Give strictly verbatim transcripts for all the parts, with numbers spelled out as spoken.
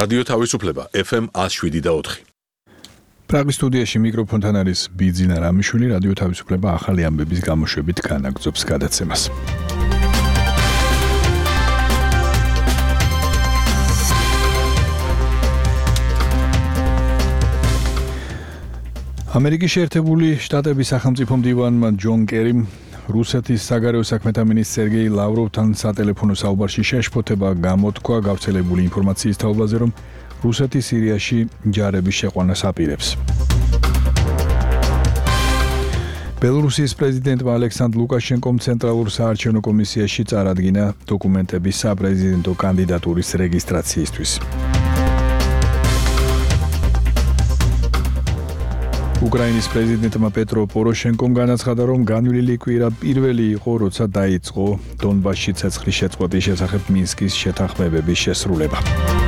რადიო თავისუფლება ეფ ემ one oh seven და four. პრაღის სტუდიაში მიკროფონთან არის ბიძინა რამიშვილი, რადიო თავისუფლება ახალი ამბების გამოშვებით განაგრძობს გადაცემას. ამერიკის შეერთებული შტატების სახელმწიფო მდივანმა ჯონ კერიმ რუსეთის საგარეო საქმეთა მინისტრ სერგეი ლავროვთან სატელეფონო საუბარში შეშფოთება გამოთქვა გავრცელებული ინფორმაციის თაობაზე, რომ რუსეთი სირიაში ჯარების შეყვანას აპირებს. ბელორუსიის პრეზიდენტმა ალექსანდრ ლუკაშენკომ ცენტრალურ საარჩევნო კომისიაში წარადგინა დოკუმენტები საპრეზიდენტო კანდიდატურის რეგისტრაციისთვის. უკრაინის პრეზიდენტმა პეტრო პოროშენკომ განაცხადა, რომ განვლილი კვირა პირველი იყო, როცა დაიწყო დონბასში ცეცხლის შეწყვეტის შესახებ მინსკის შეთანხმებების შესრულება.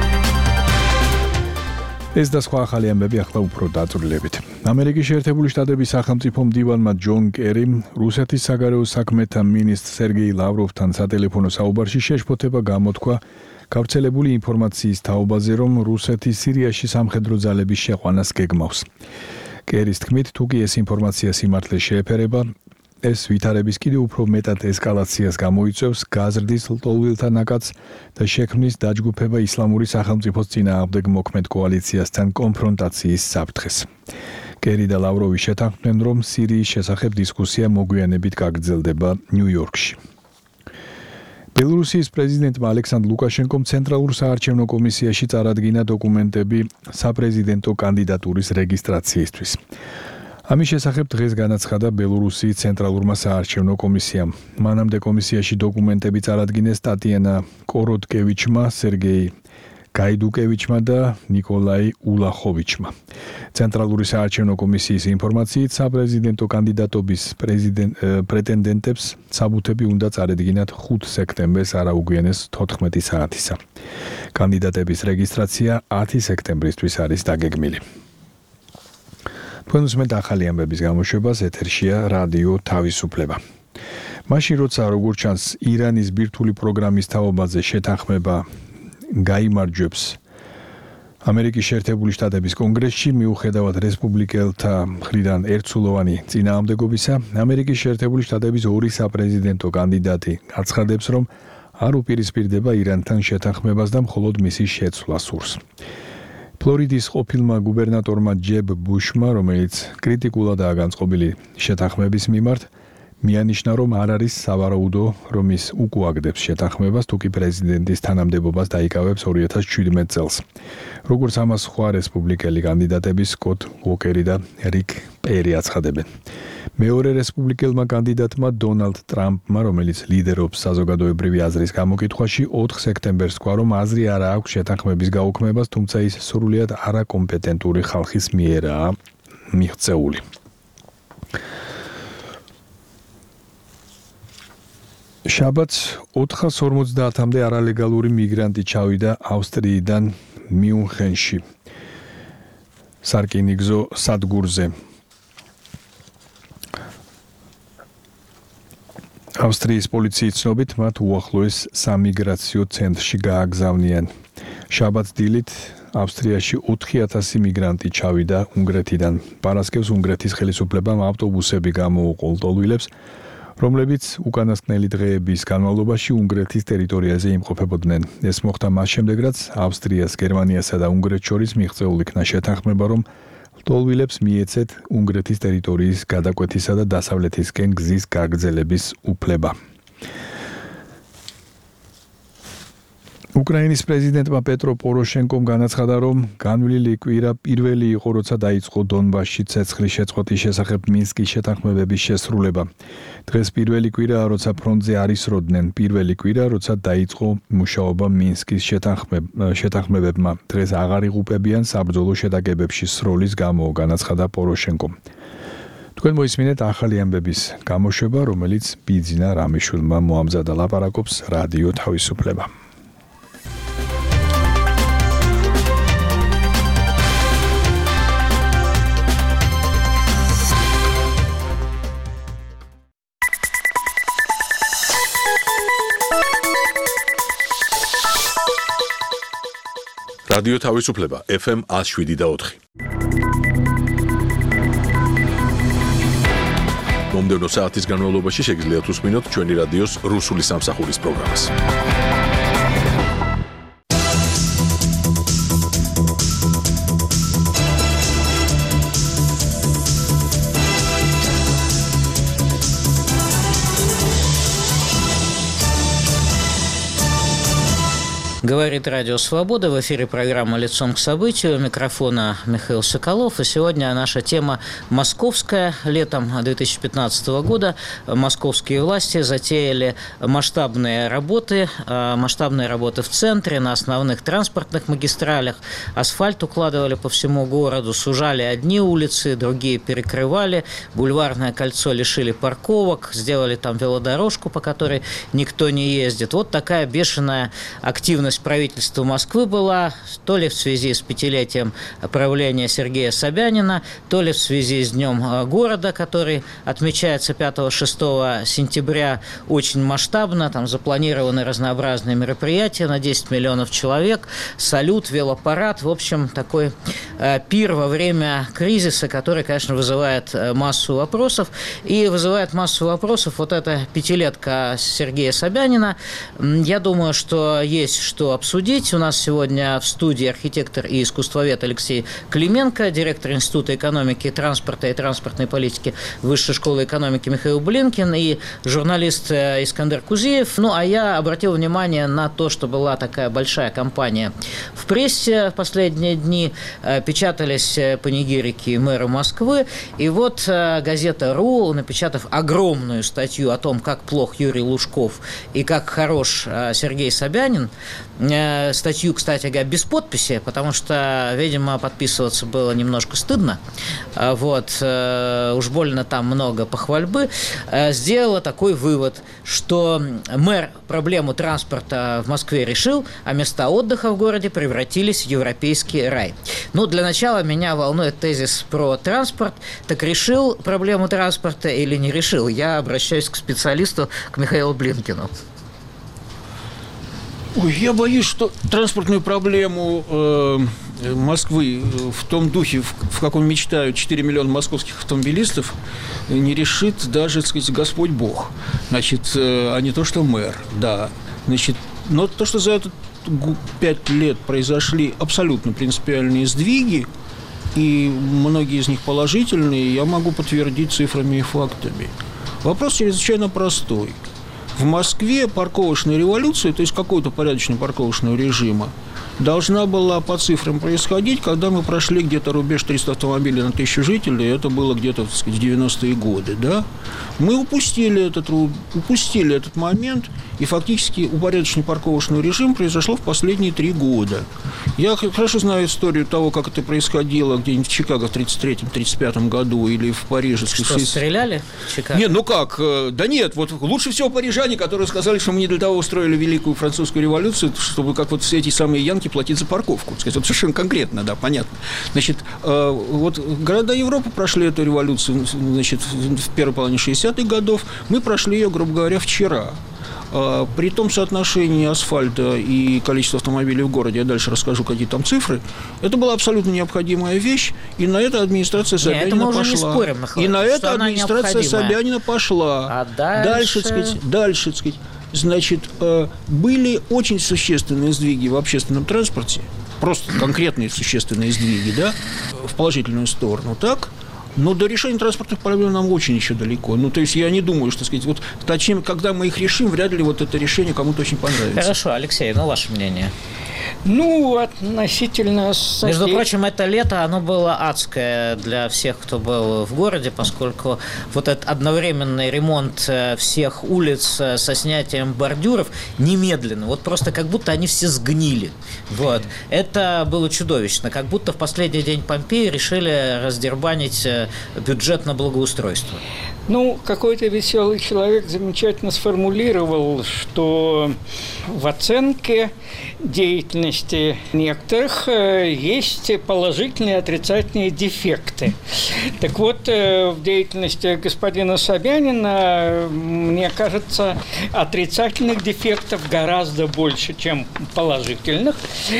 ეს და სხვა ახალი ამბები ახლა უფრო დაწვრილებით. ამერიკის შეერთებული შტატების სახელმწიფო მდივანმა ჯონ კერიმ რუსეთის საგარეო საქმეთა მინისტრ სერგეი ლავროვთან სატელეფონო საუბარში შეშფოთება გამოთქვა გავრცელებული ინფორმაციის თაობაზე, რომ რუსეთი სირიაში სამხედრო ძალების შეყვანას გეგმავს. კერის თქმით, თუ კი ეს ინფორმაცია სიმართლეს შეეფერება, ეს ვითარების კიდევ უფრო მეტად ესკალაციას გამოიწვევს, გაზრდის ლტოლვილთა ნაკადს და შექმნის დაჯგუფება ისლამური სახელმწიფოს წინააღმდეგ მოქმედ კოალიციასთან კონფრონტაციის საფრთხეს. კერი და ლავროვი შეთანხმდნენ, რომ სირიის შესახებ დისკუსია მოგვიანებით გაგრძელდება ნიუ-იორკში. ბელორუსიის პრეზიდენტმა ალექსანდრ ლუკაშენკომ ცენტრალურ საარჩევნო კომისიაში წარადგინა დოკუმენტები საპრეზიდენტო კანდიდატურის რეგისტრაციისთვის. ამის შესახებ დღეს განაცხადა ბელორუსიის ცენტრალურმა საარჩევნო კომისიამ. მანამდე კომისიაში დოკუმენტები წარადგინეს ტატიანა კოროტკევიჩმა, სერგეი გაიდუკევიჩმა და ნიკოლაი ულახოვიჩმა. ცენტრალური საარჩევნო კომისიის ინფორმაციით, საპრეზიდენტო კანდიდატობის პრეტენდენტებს საბუთები უნდა წარედგინათ ხუთი სექტემბერს არაუგვიანეს თოთხმეტი საათისა. კანდიდატების რეგისტრაცია ათი სექტემბრისთვის არის დაგეგმილი. თქვენ უსმენთ ახალი ამბების გამოშვებას, ეთერშია რადიო თავისუფლება. მაშინ როცა როგორც ჩანს ირანის ბირთვული პროგრამის თაობაზე შეთანხმება გაიმარჯვებს ამერიკის შეერთებული შტატების კონგრესში, მიუხედავად რესპუბლიკელთა მხრიდან ერთსულოვანი წინააღმდეგობისა, ამერიკის შეერთებული შტატების ორი საპრეზიდენტო კანდიდატი აცხადებს, რომ არ უპირისპირდება ირანთან შეთანხმებას და მხოლოდ მისი შეცვლას სურს. ფლორიდის ყოფილმა გუბერნატორმა ჯებ ბუშმა, რომელიც კრიტიკულადაა განწყობილი შეთანხმების მიმართ, მიანიშნა, რომ არ არის სავარაუდო, რომ ის უკუაგდებს შეთანხმებას, თუ კი პრეზიდენტის თანამდებობას დაიკავებს ორი ათას ჩვიდმეტ წელს. როგორც ამას სხვა რესპუბლიკელი კანდიდატები სკოტ უოკერი და რიკ პერი აცხადებენ. მეორე რესპუბლიკელმა კანდიდატმა დონალდ ტრამპმა, რომელიც ლიდერობს საზოგადოებრივი აზრის გამოკითხვაში, ოთხ სექტემბერს თქვა, რომ აზრი არ აქვს შეთანხმების გაუქმებას, თუმცა ის სრულიად არაკომპეტენტური ხალხის მიერაა მიღწეული. შაბათს ოთხას ორმოცდაათამდე არალეგალური მიგრანტი ჩავიდა ავსტრიიდან მიუნხენში სარკინიგზო სადგურზე. ავსტრიის პოლიციის ცნობით, მათ უახლოეს სამიგრაციო ცენტრში გააგზავნიან. შაბათს დილით ავსტრიაში ოთხი ათასი მიგრანტი ჩავიდა უნგრეთიდან. პარასკევს უნგრეთის ხელისუფლებამ ავტობუსები გამოუყო ლტოლვილებს, რომლებიც უკანასკნელი დღეების განმავლობაში უნგრეთის ტერიტორიაზე იმყოფებოდნენ. ეს მოხდა მას შემდეგ, რაც ავსტრიას, გერმანიასა და უნგრეთს შორის მიღწეულ იქნა შეთანხმება, რომ ლტოლვილებს მიეცეთ უნგრეთის ტერიტორიის გადაკვეთისა და დასავლეთისკენ გზის გაგრძელების უფლება. უკრაინის პრეზიდენტმა პეტრო პოროშენკომ განაცხადა, რომ განვლილი კვირა პირველი იყო, როცა დაიწყო დონბასში ცეცხლის შეწყვეტის შესახებ მინსკის შეთანხმებების შესრულება. დღეს პირველი კვირაა, როცა ფრონტზე არ ისროდნენ. პირველი კვირა, როცა დაიწყო მუშაობა მინსკის შეთანხმებებმა. დღეს აღარ იღუპებიან საბრძოლო შეტაკებებში სროლის გამო, განაცხადა პოროშენკომ. თქვენ მოისმინეთ ახალი ამბების გამოშვება, რომელიც ბიძინა რამიშვილმა მოამზადა. ლაპარაკობს რადიო თავისუფლება. რადიო თავისუფლება эф эм one oh seven და four. მომდევნო საათის განმავლობაში შეგიძლიათ უსმინოთ ჩვენი რადიოს რუსული სამსახურის პროგრამას. Говорит Радио Свобода. В эфире программа «Лицом к событию». У микрофона Михаил Соколов. И сегодня наша тема московская. Летом две тысячи пятнадцатого года московские власти затеяли масштабные работы. Масштабные работы в центре, на основных транспортных магистралях. Асфальт укладывали по всему городу. Сужали одни улицы, другие перекрывали. Бульварное кольцо лишили парковок. Сделали там велодорожку, по которой никто не ездит. Вот такая бешеная активность правительства Москвы была, то ли в связи с пятилетием правления Сергея Собянина, то ли в связи с Днем города, который отмечается пятого-шестого сентября очень масштабно. Там запланированы разнообразные мероприятия на десять миллионов человек, салют, велопарад. В общем, такой э, пир во время кризиса, который, конечно, вызывает массу вопросов. И вызывает массу вопросов вот эта пятилетка Сергея Собянина. Я думаю, что есть что обсудить. У нас сегодня в студии архитектор и искусствовед Алексей Клименко, директор Института экономики, транспорта и транспортной политики Высшей школы экономики Михаил Блинкин и журналист Искандер Кузиев. Ну, а я обратил внимание на то, что была такая большая кампания в прессе в последние дни. Печатались панигирики мэра Москвы. И вот газета «Ру», напечатав огромную статью о том, как плох Юрий Лужков и как хорош Сергей Собянин, статью, кстати говоря, без подписи, потому что, видимо, подписываться было немножко стыдно. Вот, уж больно там много похвальбы. Сделала такой вывод, что мэр проблему транспорта в Москве решил, а места отдыха в городе превратились в европейский рай. Ну, для начала меня волнует тезис про транспорт. Так решил проблему транспорта или не решил? Я обращаюсь к специалисту, к Михаилу Блинкину. Ой, я боюсь, что транспортную проблему э, Москвы в том духе, в, в каком мечтают четыре миллиона московских автомобилистов, не решит даже, так сказать, Господь Бог. Значит, э, а не то, что мэр, да. Значит, но то, что за этот пять лет произошли абсолютно принципиальные сдвиги, и многие из них положительные, я могу подтвердить цифрами и фактами. Вопрос чрезвычайно простой. В Москве парковочная революция, то есть какого-то порядочного парковочного режима, должна была по цифрам происходить, когда мы прошли где-то рубеж триста автомобилей на тысячу жителей, это было где-то, так сказать, в девяностые годы, да? Мы упустили этот, упустили этот момент, и фактически упорядочение парковочного режима произошло в последние три года. Я хорошо знаю историю того, как это происходило где-нибудь в Чикаго в тридцать третьем - тридцать пятом году или в Париже. Что, стреляли в Чикаго? Нет, ну как? Да нет, вот лучше всего парижане, которые сказали, что мы не для того устроили Великую Французскую революцию, чтобы как вот все эти самые янки платить за парковку. Сказать, вот совершенно конкретно, да, понятно. Значит, вот города Европы прошли эту революцию, значит, в первой половине шестидесятых годов. Мы прошли ее, грубо говоря, вчера. При том соотношении асфальта и количества автомобилей в городе, я дальше расскажу, какие там цифры, это была абсолютно необходимая вещь, и на это администрация Собянина Нет, это мы пошла. Уже не спорим, Михаил, и на это администрация Собянина пошла. А дальше? Дальше, так сказать, дальше, так сказать, значит, были очень существенные сдвиги в общественном транспорте, просто конкретные существенные сдвиги, да, в положительную сторону, так? Но до решения транспортных проблем нам очень еще далеко. Ну, то есть я не думаю, что, сказать, вот, точнее, когда мы их решим, вряд ли вот это решение кому-то очень понравится. Хорошо, Алексей, ну, ваше мнение? Ну, относительно... Между прочим, это лето, оно было адское для всех, кто был в городе, поскольку вот этот одновременный ремонт всех улиц со снятием бордюров немедленно, вот просто как будто они все сгнили. Вот. Это было чудовищно, как будто в последний день Помпеи решили раздербанить бюджет на благоустройство. Ну, какой-то веселый человек замечательно сформулировал, что в оценке деятельности некоторых есть положительные и отрицательные дефекты. Так вот, в деятельности господина Собянина, мне кажется, отрицательных дефектов гораздо больше, чем положительных.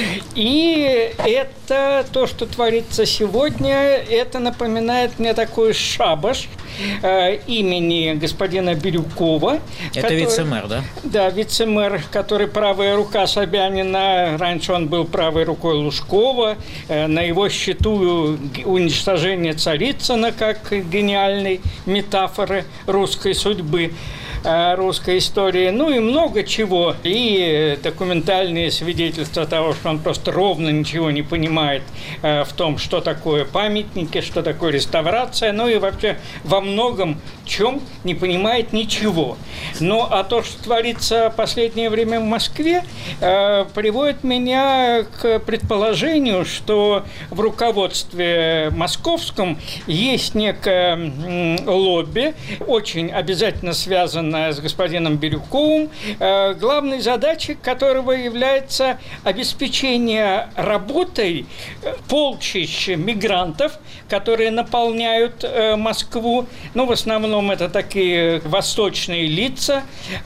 И это то, что творится сегодня, это напоминает мне такой шабаш э, имени господина Бирюкова. Это который, вице-мэр, да? Да, вице-мэр, который правая рука Собянина. Раньше он был правой рукой Лужкова. Э, на его счету уничтожение Царицына как гениальной метафоры русской судьбы, русской истории, ну и много чего. И документальные свидетельства того, что он просто ровно ничего не понимает э, в том, что такое памятники, что такое реставрация, ну и вообще во многом чем не понимает ничего. Ну, а то, что творится в последнее время в Москве, э, приводит меня к предположению, что в руководстве московском есть некое м, лобби, очень обязательно связанное с господином Бирюковым, э, главной задачей которого является обеспечение работой полчищ мигрантов, которые наполняют э, Москву. Ну, в основном это такие восточные лица,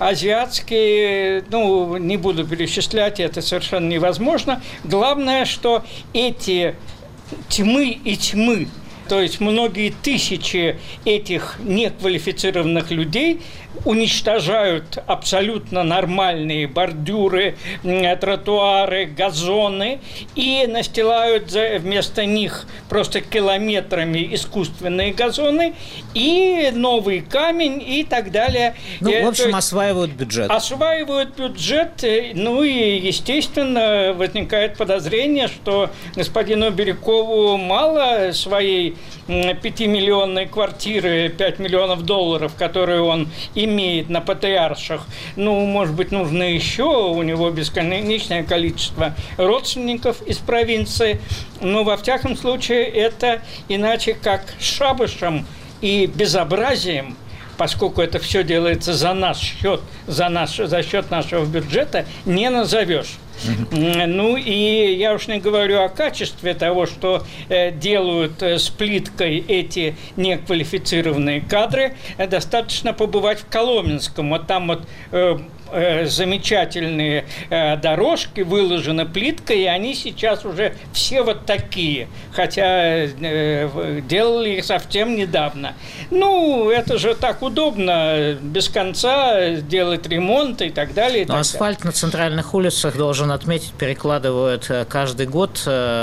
азиатские, ну, не буду перечислять, это совершенно невозможно. Главное, что эти тьмы и тьмы, то есть многие тысячи этих неквалифицированных людей уничтожают абсолютно нормальные бордюры, тротуары, газоны и настилают вместо них просто километрами искусственные газоны и новый камень и так далее. Ну, в общем, осваивают бюджет. Осваивают бюджет, ну и, естественно, возникает подозрение, что господину Бирюкову мало своей пятимиллионной квартиры, пять миллионов долларов, которые он имеет на Патриарших. Ну, может быть, нужно еще, у него бесконечное количество родственников из провинции. Но, во всяком случае, это иначе как шабашем и безобразием, поскольку это все делается за наш счет, за, наш, за счет нашего бюджета, не назовешь. Mm-hmm. Ну и я уж не говорю о качестве того, что э, делают э, с плиткой эти неквалифицированные кадры. Э, достаточно побывать в Коломенском. Вот там вот э, э, замечательные э, дорожки выложены плиткой, и они сейчас уже все вот такие. Хотя э, делали их совсем недавно. Ну, это же так удобно, без конца делать ремонт и так далее. И Но так асфальт далее. На центральных улицах, должен отметить, перекладывают каждый год.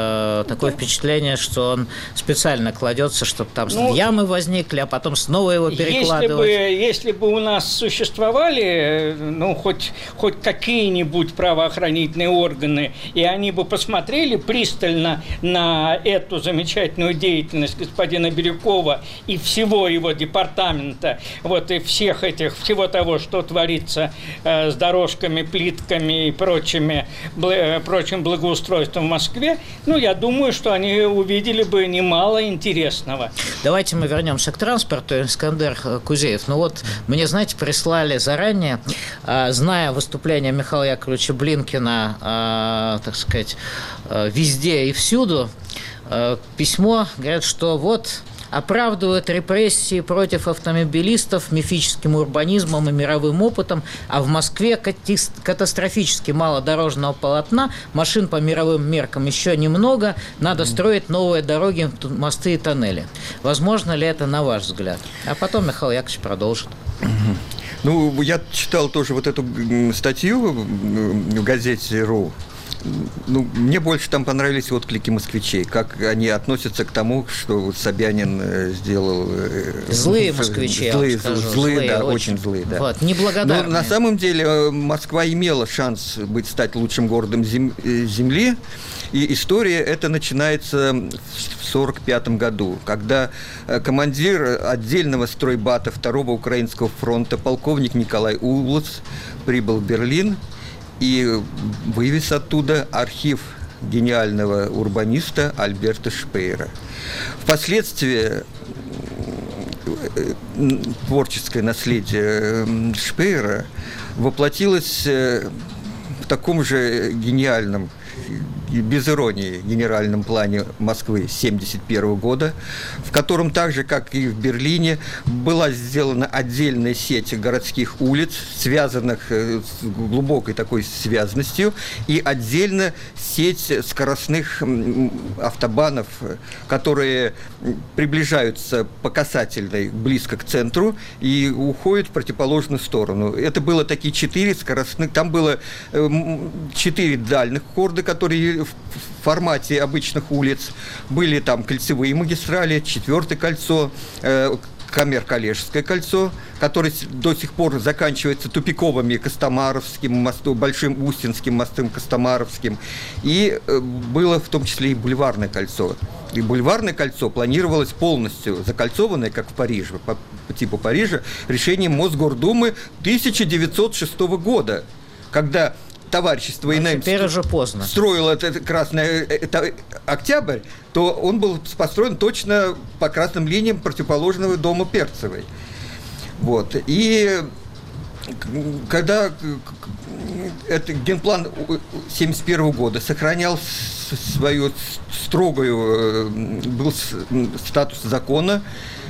Такое впечатление, что он специально кладется, чтобы там ну, ямы возникли, а потом снова его перекладывать. Если бы, если бы у нас существовали, ну, хоть, хоть какие-нибудь правоохранительные органы, и они бы посмотрели пристально на эту замечательную деятельность господина Бирюкова и всего его департамента, вот, и всех этих, всего того, что творится э, с дорожками, плитками и прочими, бл- прочим благоустройством в Москве, ну, я думаю, что они увидели бы немало интересного. Давайте мы вернемся к транспорту. Искандер Кузеев. Ну вот, мне, знаете, прислали заранее, э, зная выступление Михаила Яковлевича Блинкина, э, так сказать, э, везде и всюду, э, письмо, говорят, что вот оправдывают репрессии против автомобилистов мифическим урбанизмом и мировым опытом, а в Москве катастрофически мало дорожного полотна, машин по мировым меркам еще немного, надо строить новые дороги, мосты и тоннели. Возможно ли это, на ваш взгляд? А потом Михаил Яковлевич продолжит. Ну, я читал тоже вот эту статью в газете «Ру». Ну, мне больше там понравились отклики москвичей, как они относятся к тому, что Собянин сделал. Злые москвичи, злые, я скажу. Злые, злые, да, очень, очень злые, да. Вот, неблагодарные. Но на самом деле Москва имела шанс быть, стать лучшим городом зем, Земли, и история эта начинается в сорок пятом году, когда командир отдельного стройбата Второго Украинского фронта, полковник Николай Улац, прибыл в Берлин и вывез оттуда архив гениального урбаниста Альберта Шпеера. Впоследствии творческое наследие Шпеера воплотилось в таком же гениальном, без иронии, генеральном плане Москвы семьдесят первого года, в котором так же, как и в Берлине, была сделана отдельная сеть городских улиц, связанных с глубокой такой связностью, и отдельно сеть скоростных автобанов, которые приближаются по касательной близко к центру и уходят в противоположную сторону. Это было такие четыре скоростных, там было четыре дальних хорда, которые в формате обычных улиц. Были там кольцевые магистрали, четвертое кольцо, э, Камер-Калежское кольцо, которое до сих пор заканчивается тупиковыми Костомаровским мостом, Большим Устинским мостом Костомаровским. И э, было в том числе и Бульварное кольцо. И Бульварное кольцо планировалось полностью закольцованное, как в Париже, по, по типу Парижа, решением Мосгордумы тысяча девятьсот шестого года, когда товарищество ИНЭМ строило этот Красный это, Октябрь, то он был построен точно по красным линиям противоположного дома Перцевой. Вот. И когда этот генплан семьдесят первого года сохранял свою строгую, был статус закона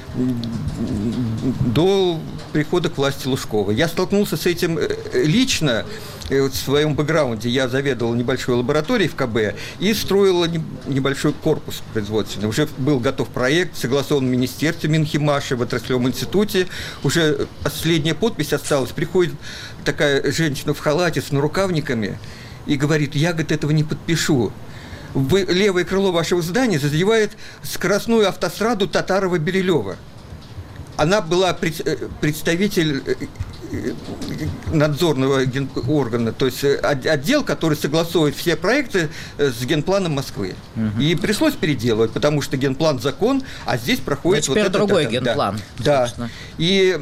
до прихода к власти Лужкова. Я столкнулся с этим лично. В своем бэкграунде я заведовал небольшой лабораторией в КБ и строил небольшой корпус производственный. Уже был готов проект, согласован в министерстве Минхимаше, в отраслевом институте. Уже последняя подпись осталась. Приходит такая женщина в халате с нарукавниками и говорит: я, говорит, этого не подпишу. Вы, левое крыло вашего здания задевает скоростную автостраду Татарова-Бирюлева. Она была пред, представитель надзорного ген, органа, то есть отдел, который согласует все проекты с генпланом Москвы. Угу. И пришлось переделывать, потому что генплан закон, а здесь проходит теперь вот другой это, генплан. Да, да. И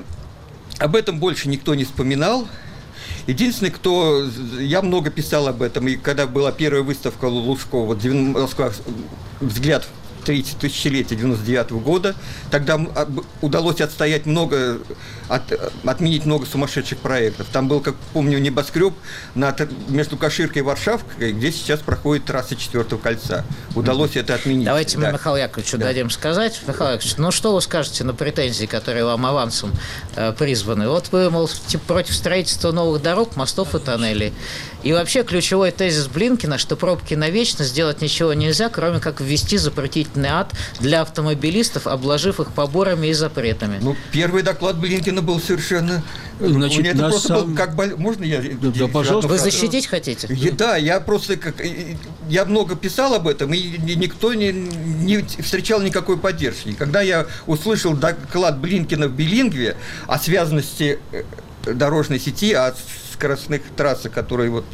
об этом больше никто не вспоминал. Единственный, кто... Я много писал об этом, и когда была первая выставка Лужкова, Москва, взгляд третье тысячелетие девяносто девятого года, тогда удалось отстоять много, от, отменить много сумасшедших проектов. Там был, как помню, небоскреб над, между Каширкой и Варшавкой, где сейчас проходит трасса четвертого кольца. Удалось mm-hmm. это отменить. Давайте да. мы Михаилу Яковлевичу да. дадим сказать. Михаил Яковлевич, ну что вы скажете на претензии, которые вам авансом э, призваны? Вот вы, мол, типа, против строительства новых дорог, мостов и тоннелей. И вообще ключевой тезис Блинкина, что пробки навечно, сделать ничего нельзя, кроме как ввести запретительный ад для автомобилистов, обложив их поборами и запретами. Ну, первый доклад Блинкина был совершенно... Значит, это просто сам... был как... Можно я... Да, да, пожалуйста. Вы защитить хотите? Я, да, я просто... Как, я много писал об этом, и никто не, не встречал никакой поддержки. Когда я услышал доклад Блинкина в билингве о связанности дорожной сети, о скоростных трассах, которые вот...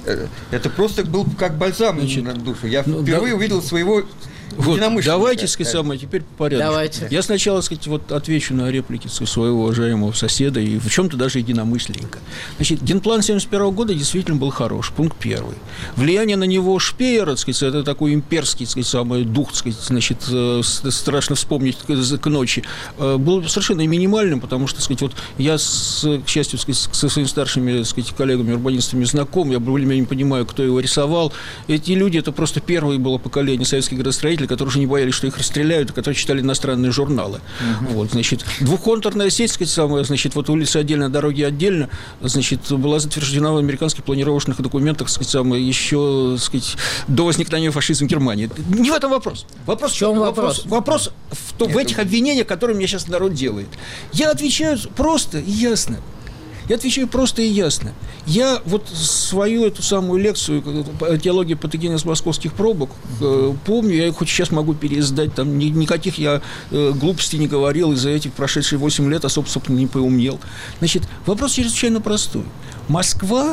Это просто был как бальзам Значит, на душу. Я ну, впервые да... увидел своего... Вот, давайте, сказать, самое, теперь по порядку. Давайте. Я сначала, сказать, вот отвечу на реплики своего уважаемого соседа и в чем-то даже единомышленника. Значит, генплан семьдесят первого года действительно был хорош, пункт первый. Влияние на него Шпеера, сказать, это такой имперский, сказать, самый дух, сказать, значит, страшно вспомнить к ночи, был совершенно минимальным, потому что, сказать, вот я, с, к счастью, сказать, со своими старшими, сказать, коллегами-урбанистами знаком, я более-менее понимаю, кто его рисовал. Эти люди, это просто первое было поколение советских градостроителей, которые уже не боялись, что их расстреляют, которые читали иностранные журналы. Uh-huh. Вот, значит, двухконтурная сеть, сказать, самая, значит, вот улицы отдельно, дороги отдельно, значит, была затверждена в американских планировочных документах, сказать, самое, еще, сказать, до возникновения фашизма в Германии. Не в этом вопрос. Вопрос в чем вопрос? Вопрос, вопрос в, том, в этих обвинениях, которые мне сейчас народ делает. Я отвечаю просто и ясно. Я отвечаю просто и ясно. Я вот свою эту самую лекцию «Теология патогенез московских пробок» помню, я хоть сейчас могу переиздать, там никаких я глупостей не говорил, и за эти прошедшие восемь лет особо, собственно, не поумнел. Значит, вопрос чрезвычайно простой. Москва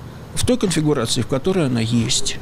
в той конфигурации, в которой она есть,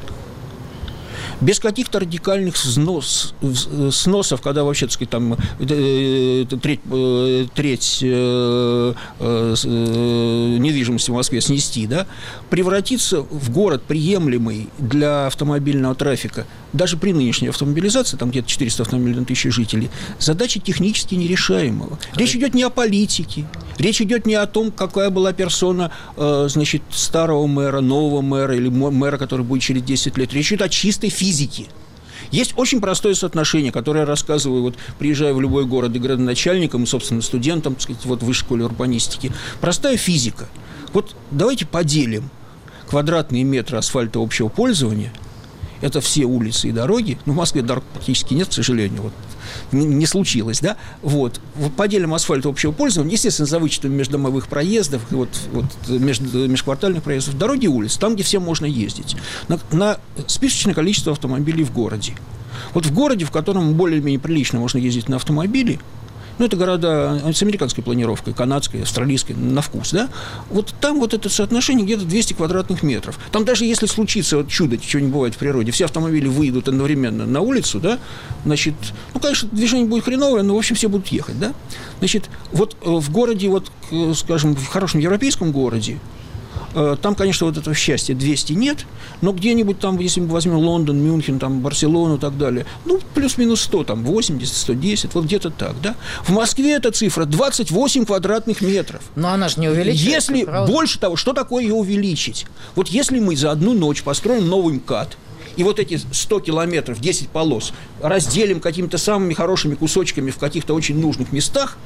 без каких-то радикальных снос, сносов, когда вообще, так сказать, там треть, треть э, э, недвижимости в Москве снести, да, превратиться в город, приемлемый для автомобильного трафика даже при нынешней автомобилизации, там где-то четыреста автомобилей на тысячу жителей, задача технически нерешаемая. Речь идет не о политике, речь идет не о том, какая была персона, э, значит, старого мэра, нового мэра или мэра, который будет через десять лет. Речь идет о чистой физике. Есть очень простое соотношение, которое я рассказываю, вот, приезжая в любой город и градоначальникам, и, собственно, студентам, так сказать, вот, в высшей школе урбанистики. Простая физика. Вот давайте поделим квадратные метры асфальта общего пользования. Это все улицы и дороги. Ну, в Москве дорог практически нет, к сожалению. Вот. Не, не случилось, да? Вот. вот. Поделим асфальт общего пользования, естественно, за вычетом междомовых проездов, вот, вот, между, межквартальных проездов, дороги и улицы, там, где всем можно ездить. На, на списочное количество автомобилей в городе. Вот в городе, в котором более-менее прилично можно ездить на автомобиле, ну, это города с американской планировкой, канадской, австралийской, на вкус, да? Вот там вот это соотношение где-то двести квадратных метров. Там даже если случится вот чудо, чего не бывает в природе, все автомобили выйдут одновременно на улицу, да? Значит, ну, конечно, движение будет хреновое, но, в общем, все будут ехать, да? Значит, вот в городе, вот, скажем, в хорошем европейском городе, там, конечно, вот этого счастья двести нет, но где-нибудь там, если мы возьмем Лондон, Мюнхен, там, Барселону и так далее, ну, плюс-минус сто, там, восемьдесят, сто десять, вот где-то так, да? В Москве эта цифра двадцать восемь квадратных метров. Но она же не увеличивается, если, правда? Больше того, что такое ее увеличить? Вот если мы за одну ночь построим новый МКАД, и вот эти сто километров, десять полос разделим какими-то самыми хорошими кусочками в каких-то очень нужных местах,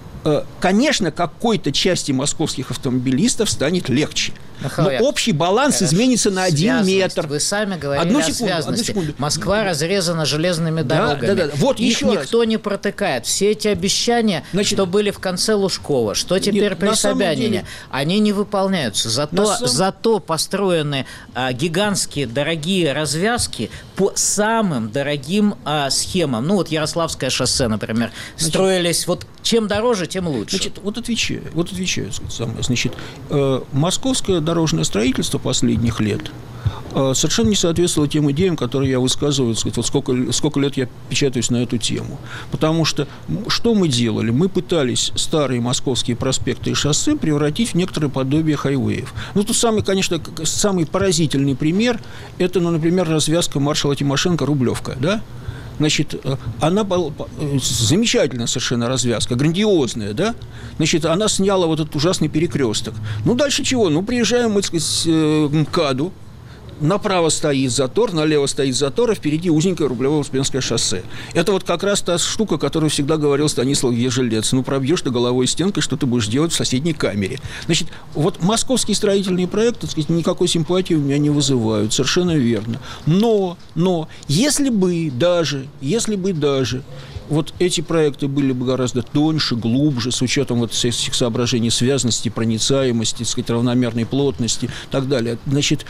конечно, какой-то части московских автомобилистов станет легче. Но общий баланс Хорошо. изменится на один метр. Вы сами говорили одну секунду, о связности. Одну секунду. Москва разрезана железными дорогами. Да, да, да. Вот Их еще никто раз. не протыкает. Все эти обещания, Значит, что были в конце Лужкова, что теперь нет, при Собянине, деле... они не выполняются. Зато, самом... зато построены а, гигантские дорогие развязки по самым дорогим а, схемам. Ну, вот Ярославское шоссе, например, Значит, строились вот чем дороже, тем лучше. Значит, вот отвечаю, вот отвечаю, значит, э, московское дорожное строительство последних лет э, совершенно не соответствовало тем идеям, которые я высказываю, сказать, вот сколько, сколько лет я печатаюсь на эту тему. Потому что что мы делали? Мы пытались старые московские проспекты и шоссе превратить в некоторое подобие хайвеев. Ну, тут самый, конечно, самый поразительный пример, это, ну, например, развязка маршала Тимошенко Рублевка, да? Значит, она была замечательная совершенно развязка, грандиозная, да? Значит, она сняла вот этот ужасный перекресток. Ну, дальше чего? Ну, приезжаем мы, так сказать, к МКАДу, направо стоит затор, налево стоит затор, а впереди узенькое Рублево-Успенское шоссе. Это вот как раз та штука, которую всегда говорил Станислав Ежелец. Ну, пробьешь ты головой стенкой, что ты будешь делать в соседней камере. Значит, вот московские строительные проекты, так сказать, никакой симпатии у меня не вызывают. Совершенно верно. Но, но, если бы даже, если бы даже вот эти проекты были бы гораздо тоньше, глубже, с учетом вот этих соображений связности, проницаемости, так сказать, равномерной плотности и так далее, значит,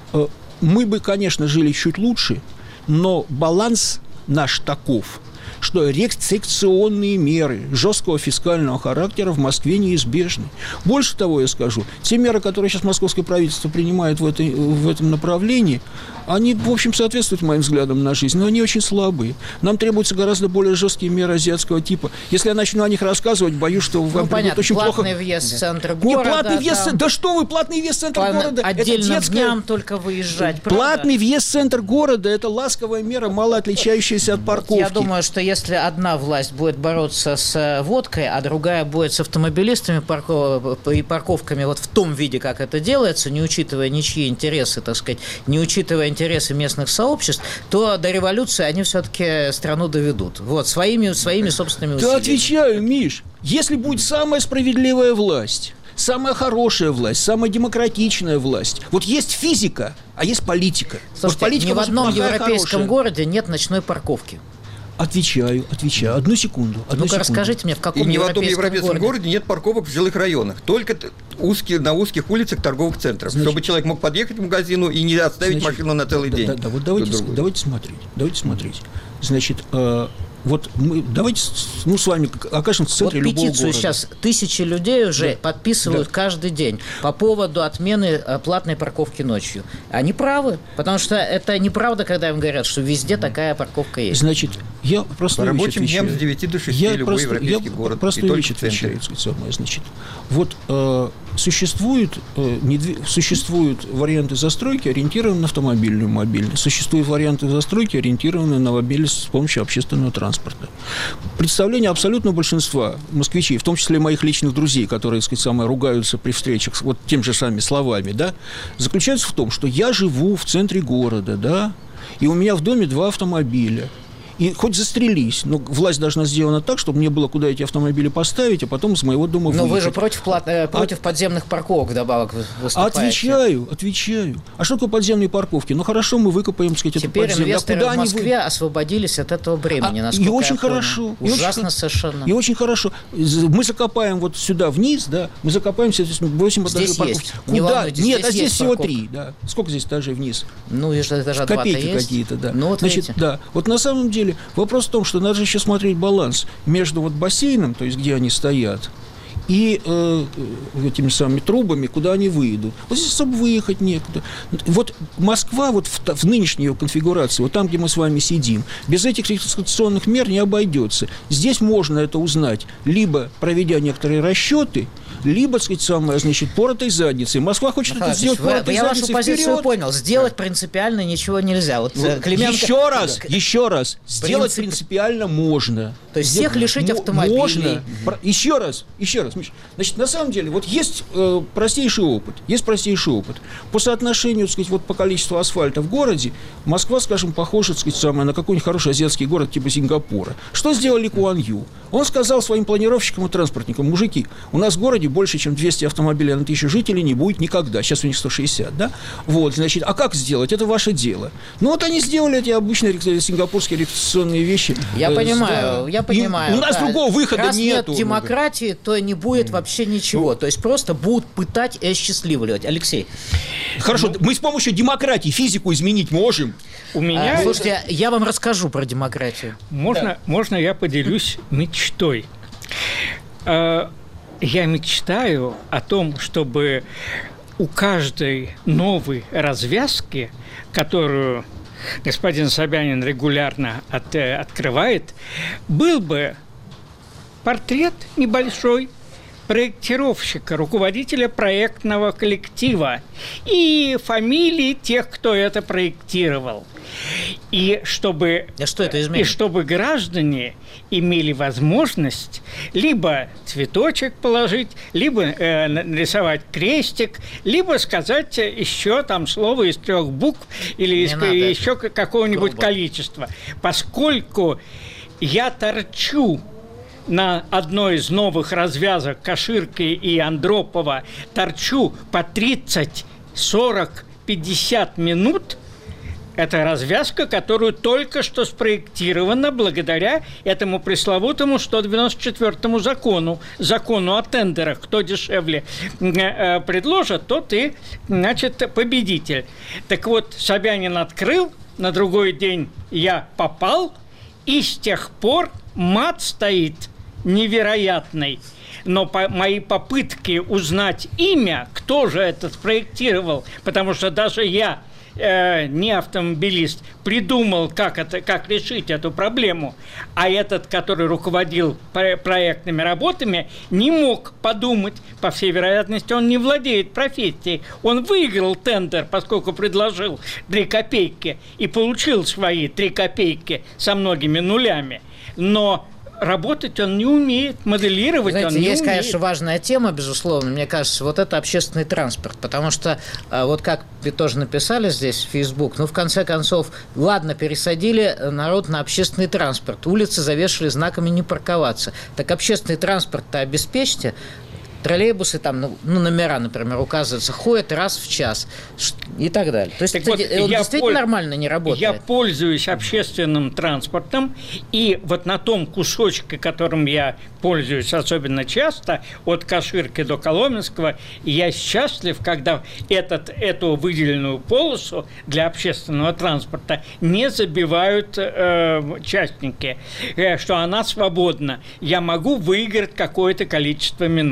мы бы, конечно, жили чуть лучше, но баланс наш таков, что рестрикционные меры жесткого фискального характера в Москве неизбежны. Больше того, я скажу, те меры, которые сейчас московское правительство принимает в, этой, в этом направлении, они, в общем, соответствуют моим взглядам на жизнь, но они очень слабые. Нам требуются гораздо более жесткие меры азиатского типа. Если я начну о них рассказывать, боюсь, что вам ну, понятно, очень плохо... платный въезд в центр города. Не платный въезд... Там... Да что вы, платный въезд в центр План... города? Отдельным это детская... дням только выезжать, правда? Платный въезд в центр города – это ласковая мера, мало отличающаяся от парковки. Я думаю, что если одна власть будет бороться с водкой, а другая будет с автомобилистами парков... и парковками вот в том виде, как это делается, не учитывая ничьи интересы, так сказать, не учитывая интересы местных сообществ, то до революции они все-таки страну доведут. Вот, своими, своими собственными усилиями. Да отвечаю, Миш, если будет самая справедливая власть, самая хорошая власть, самая демократичная власть. Вот есть физика, а есть политика. Слушайте, вот политика ни в одном европейском хорошая. городе нет ночной парковки. Отвечаю, отвечаю. Одну секунду. Одну Ну-ка, секунду. расскажите мне, в каком И ни в одном европейском, европейском городе? городе нет парковок в жилых районах. Только узкие, на узких улицах торговых центров. Значит, чтобы человек мог подъехать к магазину и не оставить значит, машину на целый да, день. Да, да, вот давайте, давайте смотреть. Давайте смотреть. Значит, э, вот мы давайте ну, с вами окажемся в центре вот любого петицию города. сейчас тысячи людей уже да. подписывают да. каждый день по поводу отмены платной парковки ночью. Они правы, потому что это неправда, когда им говорят, что везде такая парковка есть. Значит, я просто по рабочим дням с девяти до шести я любой просто, европейский я город. Просто вещь отвечаю, значит, вот э, Существуют, э, недв... Существуют варианты застройки, ориентированные на автомобильную мобильность. Существуют варианты застройки, ориентированные на мобильность с помощью общественного транспорта. Представление абсолютного большинства москвичей, в том числе моих личных друзей, которые, так сказать, самые ругаются при встречах вот тем же самыми словами, да, заключается в том, что я живу в центре города, да, и у меня в доме два автомобиля. И хоть застрелись, но власть должна сделана так, чтобы мне было куда эти автомобили поставить, а потом из моего дома выехать. Но вы же против, плат... против а... подземных парковок вдобавок выступаете. Отвечаю, отвечаю. А что такое подземные парковки? Ну, хорошо, мы выкопаем, так сказать, теперь эту подземную. Теперь инвесторы в Москве вы... освободились от этого бремени, а, насколько и очень я хорошо. Понял. Ужасно и очень, совершенно. И очень хорошо. Мы закопаем вот сюда вниз, да, мы закопаемся, бросим подземные парковки. Куда? Не волнуйтесь, Нет, здесь а здесь всего парковка. три, да. Сколько здесь этажей вниз? Ну, даже два-то копейки есть. какие-то, да. Ну, вот Значит, видите. да. Вот на самом деле вопрос в том, что надо же еще смотреть баланс между вот бассейном, то есть где они стоят, и э, этими самыми трубами, куда они выйдут. Вот здесь особо выехать некуда. Вот Москва вот в, в нынешней ее конфигурации, вот там, где мы с вами сидим, без этих реконструкционных мер не обойдется. Здесь можно это узнать, либо проведя некоторые расчеты, либо, так сказать, самое, значит, поротой задницей. Москва хочет Михаил это сделать поротой я задницей. Я вашу позицию вперед. понял. Сделать да. принципиально ничего нельзя. Вот, вот Клименко... Еще раз, еще раз. Сделать Принцип... принципиально можно. То есть всех лишить автомобилей. Можно. Еще раз, еще раз, Миша. Значит, на самом деле, вот есть э, простейший опыт. Есть простейший опыт. По соотношению, так сказать, вот по количеству асфальта в городе, Москва, скажем, похожа, так сказать, самое, на какой-нибудь хороший азиатский город типа Сингапура. Что сделал Ли Куан Ю? Он сказал своим планировщикам и транспортникам: мужики, у нас в городе больше, чем двести автомобилей на тысячу жителей не будет никогда. Сейчас у них сто шестьдесят, да? Вот, значит, а как сделать? Это ваше дело. Ну, вот они сделали эти обычные сингапурские реконструкционные вещи. Я э, понимаю, да. я понимаю. И у нас да. другого выхода Раз нету. нет демократии, то не будет вообще ничего. То есть просто будут пытать и осчастливливать. Алексей. Хорошо, ну, мы с помощью демократии физику изменить можем. У меня... А, слушайте, я вам расскажу про демократию. Можно, да. можно я поделюсь мечтой? Я мечтаю о том, чтобы у каждой новой развязки, которую господин Собянин регулярно от, открывает, был бы портрет небольшой проектировщика, руководителя проектного коллектива и фамилии тех, кто это проектировал. И чтобы, а что это изменит? И чтобы граждане имели возможность либо цветочек положить, либо э, нарисовать крестик, либо сказать еще там слово из трех букв или из, еще какого-нибудь грубо. количества. Поскольку я торчу на одной из новых развязок Каширки и Андропова, торчу по тридцать, сорок, пятьдесят минут. Это развязка, которую только что спроектирована благодаря этому пресловутому сто девяносто четвёртому закону, закону о тендерах. Кто дешевле э, предложит, тот и, значит, победитель. Так вот, Собянин открыл, на другой день я попал, и с тех пор мат стоит невероятный. Но по, мои попытки узнать имя, кто же это спроектировал, потому что даже я, э, не автомобилист, придумал, как, это, как решить эту проблему, а этот, который руководил проектными работами, не мог подумать. По всей вероятности, он не владеет профессией. Он выиграл тендер, поскольку предложил три копейки и получил свои три копейки со многими нулями. Но работать он не умеет, моделировать Знаете, он не есть, умеет. конечно, важная тема, безусловно, мне кажется, вот это общественный транспорт, потому что, вот как вы тоже написали здесь в Facebook, ну, в конце концов, ладно, пересадили народ на общественный транспорт, улицы завешали знаками «не парковаться», так общественный транспорт-то обеспечьте. Троллейбусы, там, ну, номера, например, указываются, ходят раз в час и так далее. То есть так это, вот, он действительно поль... нормально не работает. Я пользуюсь общественным транспортом, и вот на том кусочке, которым я пользуюсь особенно часто, от Каширки до Коломенского, я счастлив, когда этот, эту выделенную полосу для общественного транспорта не забивают э, частники, э, что она свободна. Я могу выиграть какое-то количество минут.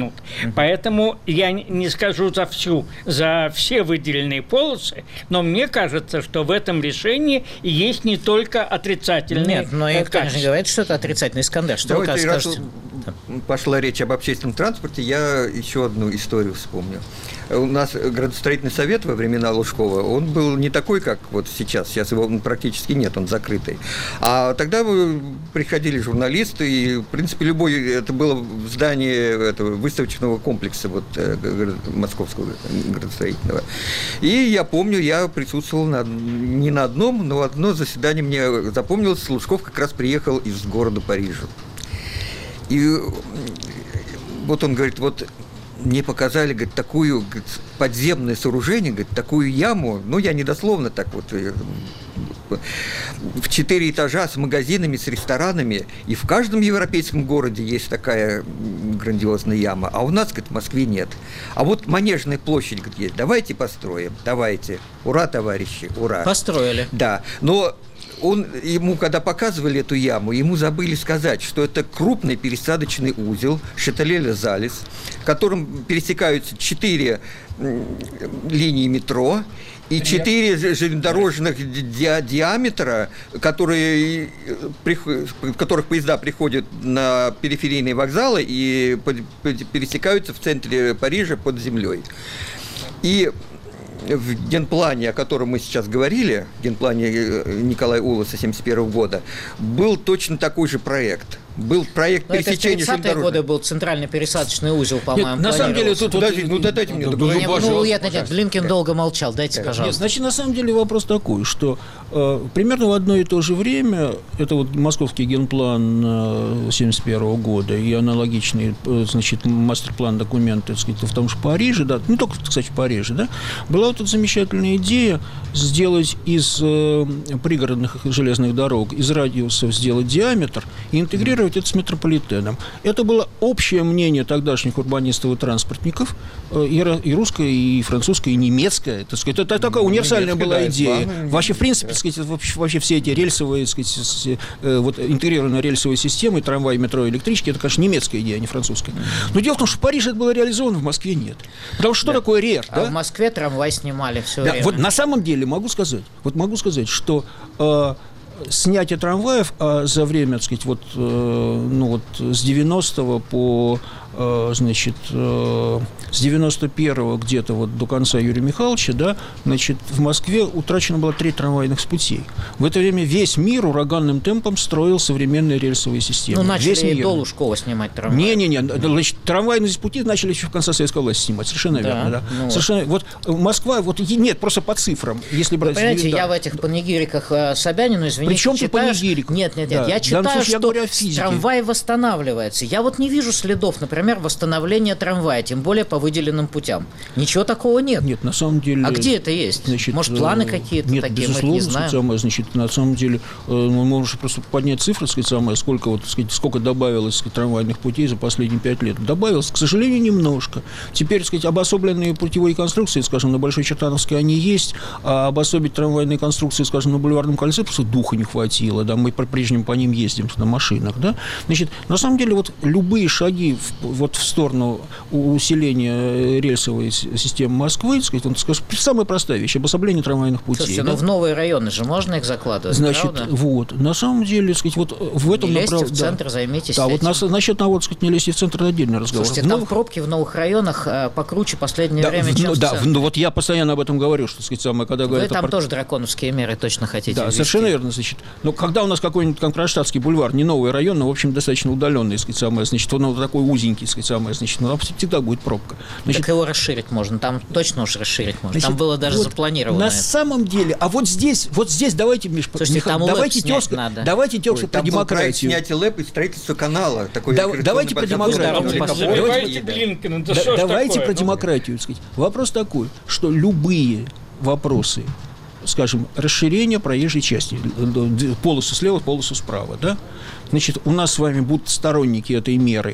Поэтому я не скажу за всю, за все выделенные полосы, но мне кажется, что в этом решении есть не только отрицательные Нет, но никто качества. не говорит, что это отрицательный Искандер. Что вы Давайте, раз скажете? пошла речь об общественном транспорте, я еще одну историю вспомню. У нас градостроительный совет во времена Лужкова, он был не такой, как вот сейчас, сейчас его практически нет, он закрытый. А тогда приходили журналисты, и, в принципе, любой, это было в здании этого выставочного комплекса вот, московского градостроительного. И я помню, я присутствовал на, не на одном, но одно заседание мне запомнилось, Лужков как раз приехал из города Парижа. И вот он говорит, вот мне показали, говорит, такую, говорит, подземное сооружение, говорит, такую яму, ну, я недословно так вот, в четыре этажа с магазинами, с ресторанами, и в каждом европейском городе есть такая грандиозная яма, а у нас, говорит, в Москве нет. А вот Манежная площадь, говорит, есть, давайте построим, давайте, ура, товарищи, ура. Построили. Да, но... Он, ему, когда показывали эту яму, ему забыли сказать, что это крупный пересадочный узел Шателе-Ле-Залис, в котором пересекаются четыре линии метро и четыре железнодорожных ди- диаметра, которые, в которых поезда приходят на периферийные вокзалы и пересекаются в центре Парижа под землей. И в генплане, о котором мы сейчас говорили, в генплане Николая Улоса семьдесят первого года, был точно такой же проект. Был проект Но пересечения это в тридцатые годы был центральный пересадочный узел, по-моему. Нет, на самом деле тут... Подожди, вот, ну, дайте мне договорить. Нет, ну, нет, нет, нет, Блинкин долго молчал, дайте, пожалуйста. Нет, значит, на самом деле вопрос такой, что э, примерно в одно и то же время, это вот московский генплан семьдесят первого года и аналогичный, э, значит, мастер-план документы, так сказать, в том же Париже, да, не только, кстати, в Париже, да, была вот эта замечательная идея сделать из э, пригородных железных дорог, из радиусов сделать диаметр и интегрировать это с метрополитеном. Это было общее мнение тогдашних урбанистов и транспортников, и русское, и французское, и немецкое. Так сказать, это такая универсальная была да, идея. испанная, Вообще, в принципе, так сказать, вообще все эти рельсовые, так сказать, вот, интегрированные рельсовые системы, трамваи, метро, электрички, это, конечно, немецкая идея, а не французская. Но дело в том, что в Париже это было реализовано, в Москве нет. Потому что что Да. такое РЕР? А да? в Москве трамвай снимали все Да, время. вот на самом деле могу сказать, вот могу сказать, что э, снятие трамваев а за время, так сказать, вот, э, ну вот с девяностого по, э, значит, э, с девяносто первого где-то вот до конца Юрия Михайловича, да, значит, в Москве утрачено было три трамвайных путей. В это время весь мир ураганным темпом строил современные рельсовые системы. Ну, начали весь и мир. до Лужкова снимать трамвай. Не-не-не, значит, трамвайные пути начали еще в конце советской власти снимать, совершенно Да, верно, да. ну Совершенно, вот Москва, вот нет, просто по цифрам, если брать... Понимаете, да. я в этих панигириках э, Собянину, извините, При чем тут читаю, панигирик? Нет, нет, нет, Да. я В данном читаю, случае я что говорю о физике. трамвай восстанавливается. Я вот не вижу следов, например, восстановления трамвая, тем более по выделенным путям. Ничего такого нет. Нет, на самом деле... А где это есть? Значит, Может, планы э, какие-то нет, такие, мы их безусловно, не знаем? самое, значит, на самом деле, э, мы можем просто поднять цифры, сказать, самое, сколько, вот, сказать, сколько добавилось, сказать, трамвайных путей за последние пять лет. Добавилось, к сожалению, немножко. Теперь, сказать, обособленные путевые конструкции, скажем, на Большой Чертановской они есть, а обособить трамвайные конструкции, скажем, на Бульварном кольце просто духа не хватило, да, мы по-прежнему по ним ездим на машинах, да. Значит, на самом деле, вот любые шаги в, вот в сторону усиления рельсовой системы Москвы, так сказать, он, скажем, самая простая вещь, обособление трамвайных путей. Слушайте, да? ну в новые районы же можно их закладывать, Значит, правда? вот, на самом деле, так сказать, вот в этом Не лезьте направ- в центр, займитесь Да, вот этим. нас, насчет того, так сказать, не лезьте в центр, это отдельный разговор. Слушайте, В там новых- пробки в новых районах э, покруче в последнее да, время, в- чем ну, в да, центре. ну, вот я постоянно об этом говорю, что, так сказать, самое, когда Вы говорят... о там пар- тоже драконовские меры точно хотите Да, ввести. совершенно верно, значит. Но когда у нас какой-нибудь там Кронштадтский бульвар, не новый район, но, в общем, достаточно удаленный, так сказать, самое, значит, он вот такой узенький, так сказать, самое, значит, ну, там всегда будет пробка. Значит, Так его расширить можно, там точно уж расширить можно. значит, Там было даже вот запланировано. На это. самом деле, а вот здесь, вот здесь давайте, Миш, Слушайте, Миха- там лэп давайте снять тезка, надо. давайте тезка Ой, про там был проект демократию. снятия ЛЭП и строительства канала. Такой Да- рекреационный давайте про подземный демократию. канал. Давайте Забивайте Да. Блинкина, да Да- что ж давайте такое? про Ну, демократию, так сказать. Вопрос такой, что любые вопросы, скажем, расширение проезжей части, полосу слева, полосу справа, да, значит, у нас с вами будут сторонники этой меры,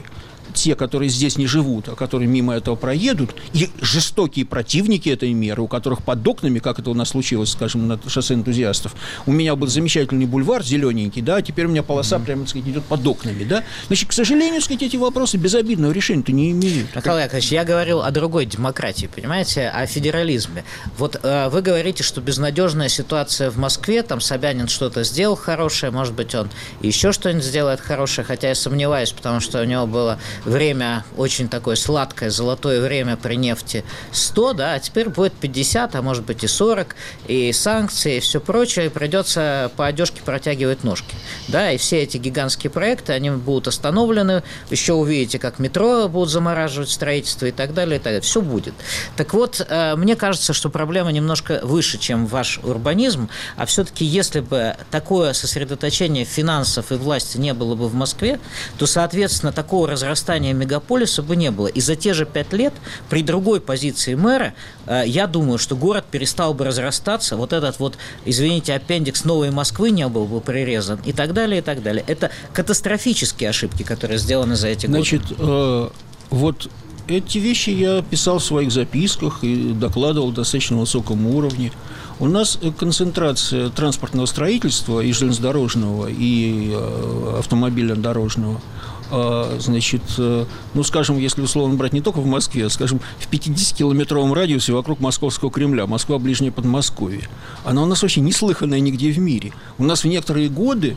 те, которые здесь не живут, а которые мимо этого проедут, и жестокие противники этой меры, у которых под окнами, как это у нас случилось, скажем, на шоссе энтузиастов, у меня был замечательный бульвар зелененький, да, а теперь у меня полоса mm-hmm. прямо, так сказать, идет под окнами, да. Значит, к сожалению, так сказать, эти вопросы безобидного решения-то не имеют. Михаил Яковлевич, я говорил о другой демократии, понимаете, о федерализме. Вот э, вы говорите, что безнадежная ситуация в Москве, там Собянин что-то сделал хорошее, может быть, он еще что-нибудь сделает хорошее, хотя я сомневаюсь, потому что у него было время очень такое сладкое, золотое время при нефти сто, да, а теперь будет пятьдесят, а может быть и сорок, и санкции, и все прочее, и придется по одежке протягивать ножки, да, и все эти гигантские проекты, они будут остановлены, еще увидите, как метро будут замораживать строительство и так далее, и так далее, все будет. Так вот, мне кажется, что проблема немножко выше, чем ваш урбанизм, а все-таки если бы такое сосредоточение финансов и власти не было бы в Москве, то, соответственно, такого разрастания мегаполиса бы не было. И за те же пять лет при другой позиции мэра, э, я думаю, что город перестал бы разрастаться, вот этот вот, извините, аппендикс Новой Москвы не был бы прирезан и так далее, и так далее. Это катастрофические ошибки, которые сделаны за эти годы. Значит, э, вот эти вещи я писал в своих записках и докладывал на достаточно высоком уровне. У нас концентрация транспортного строительства и железнодорожного, и э, автомобильно-дорожного, э, значит, э, ну, скажем, если условно брать не только в Москве, а, скажем, в пятидесятикилометровом радиусе вокруг Московского Кремля, Москва ближнее Подмосковье, она у нас вообще неслыханная нигде в мире. У нас в некоторые годы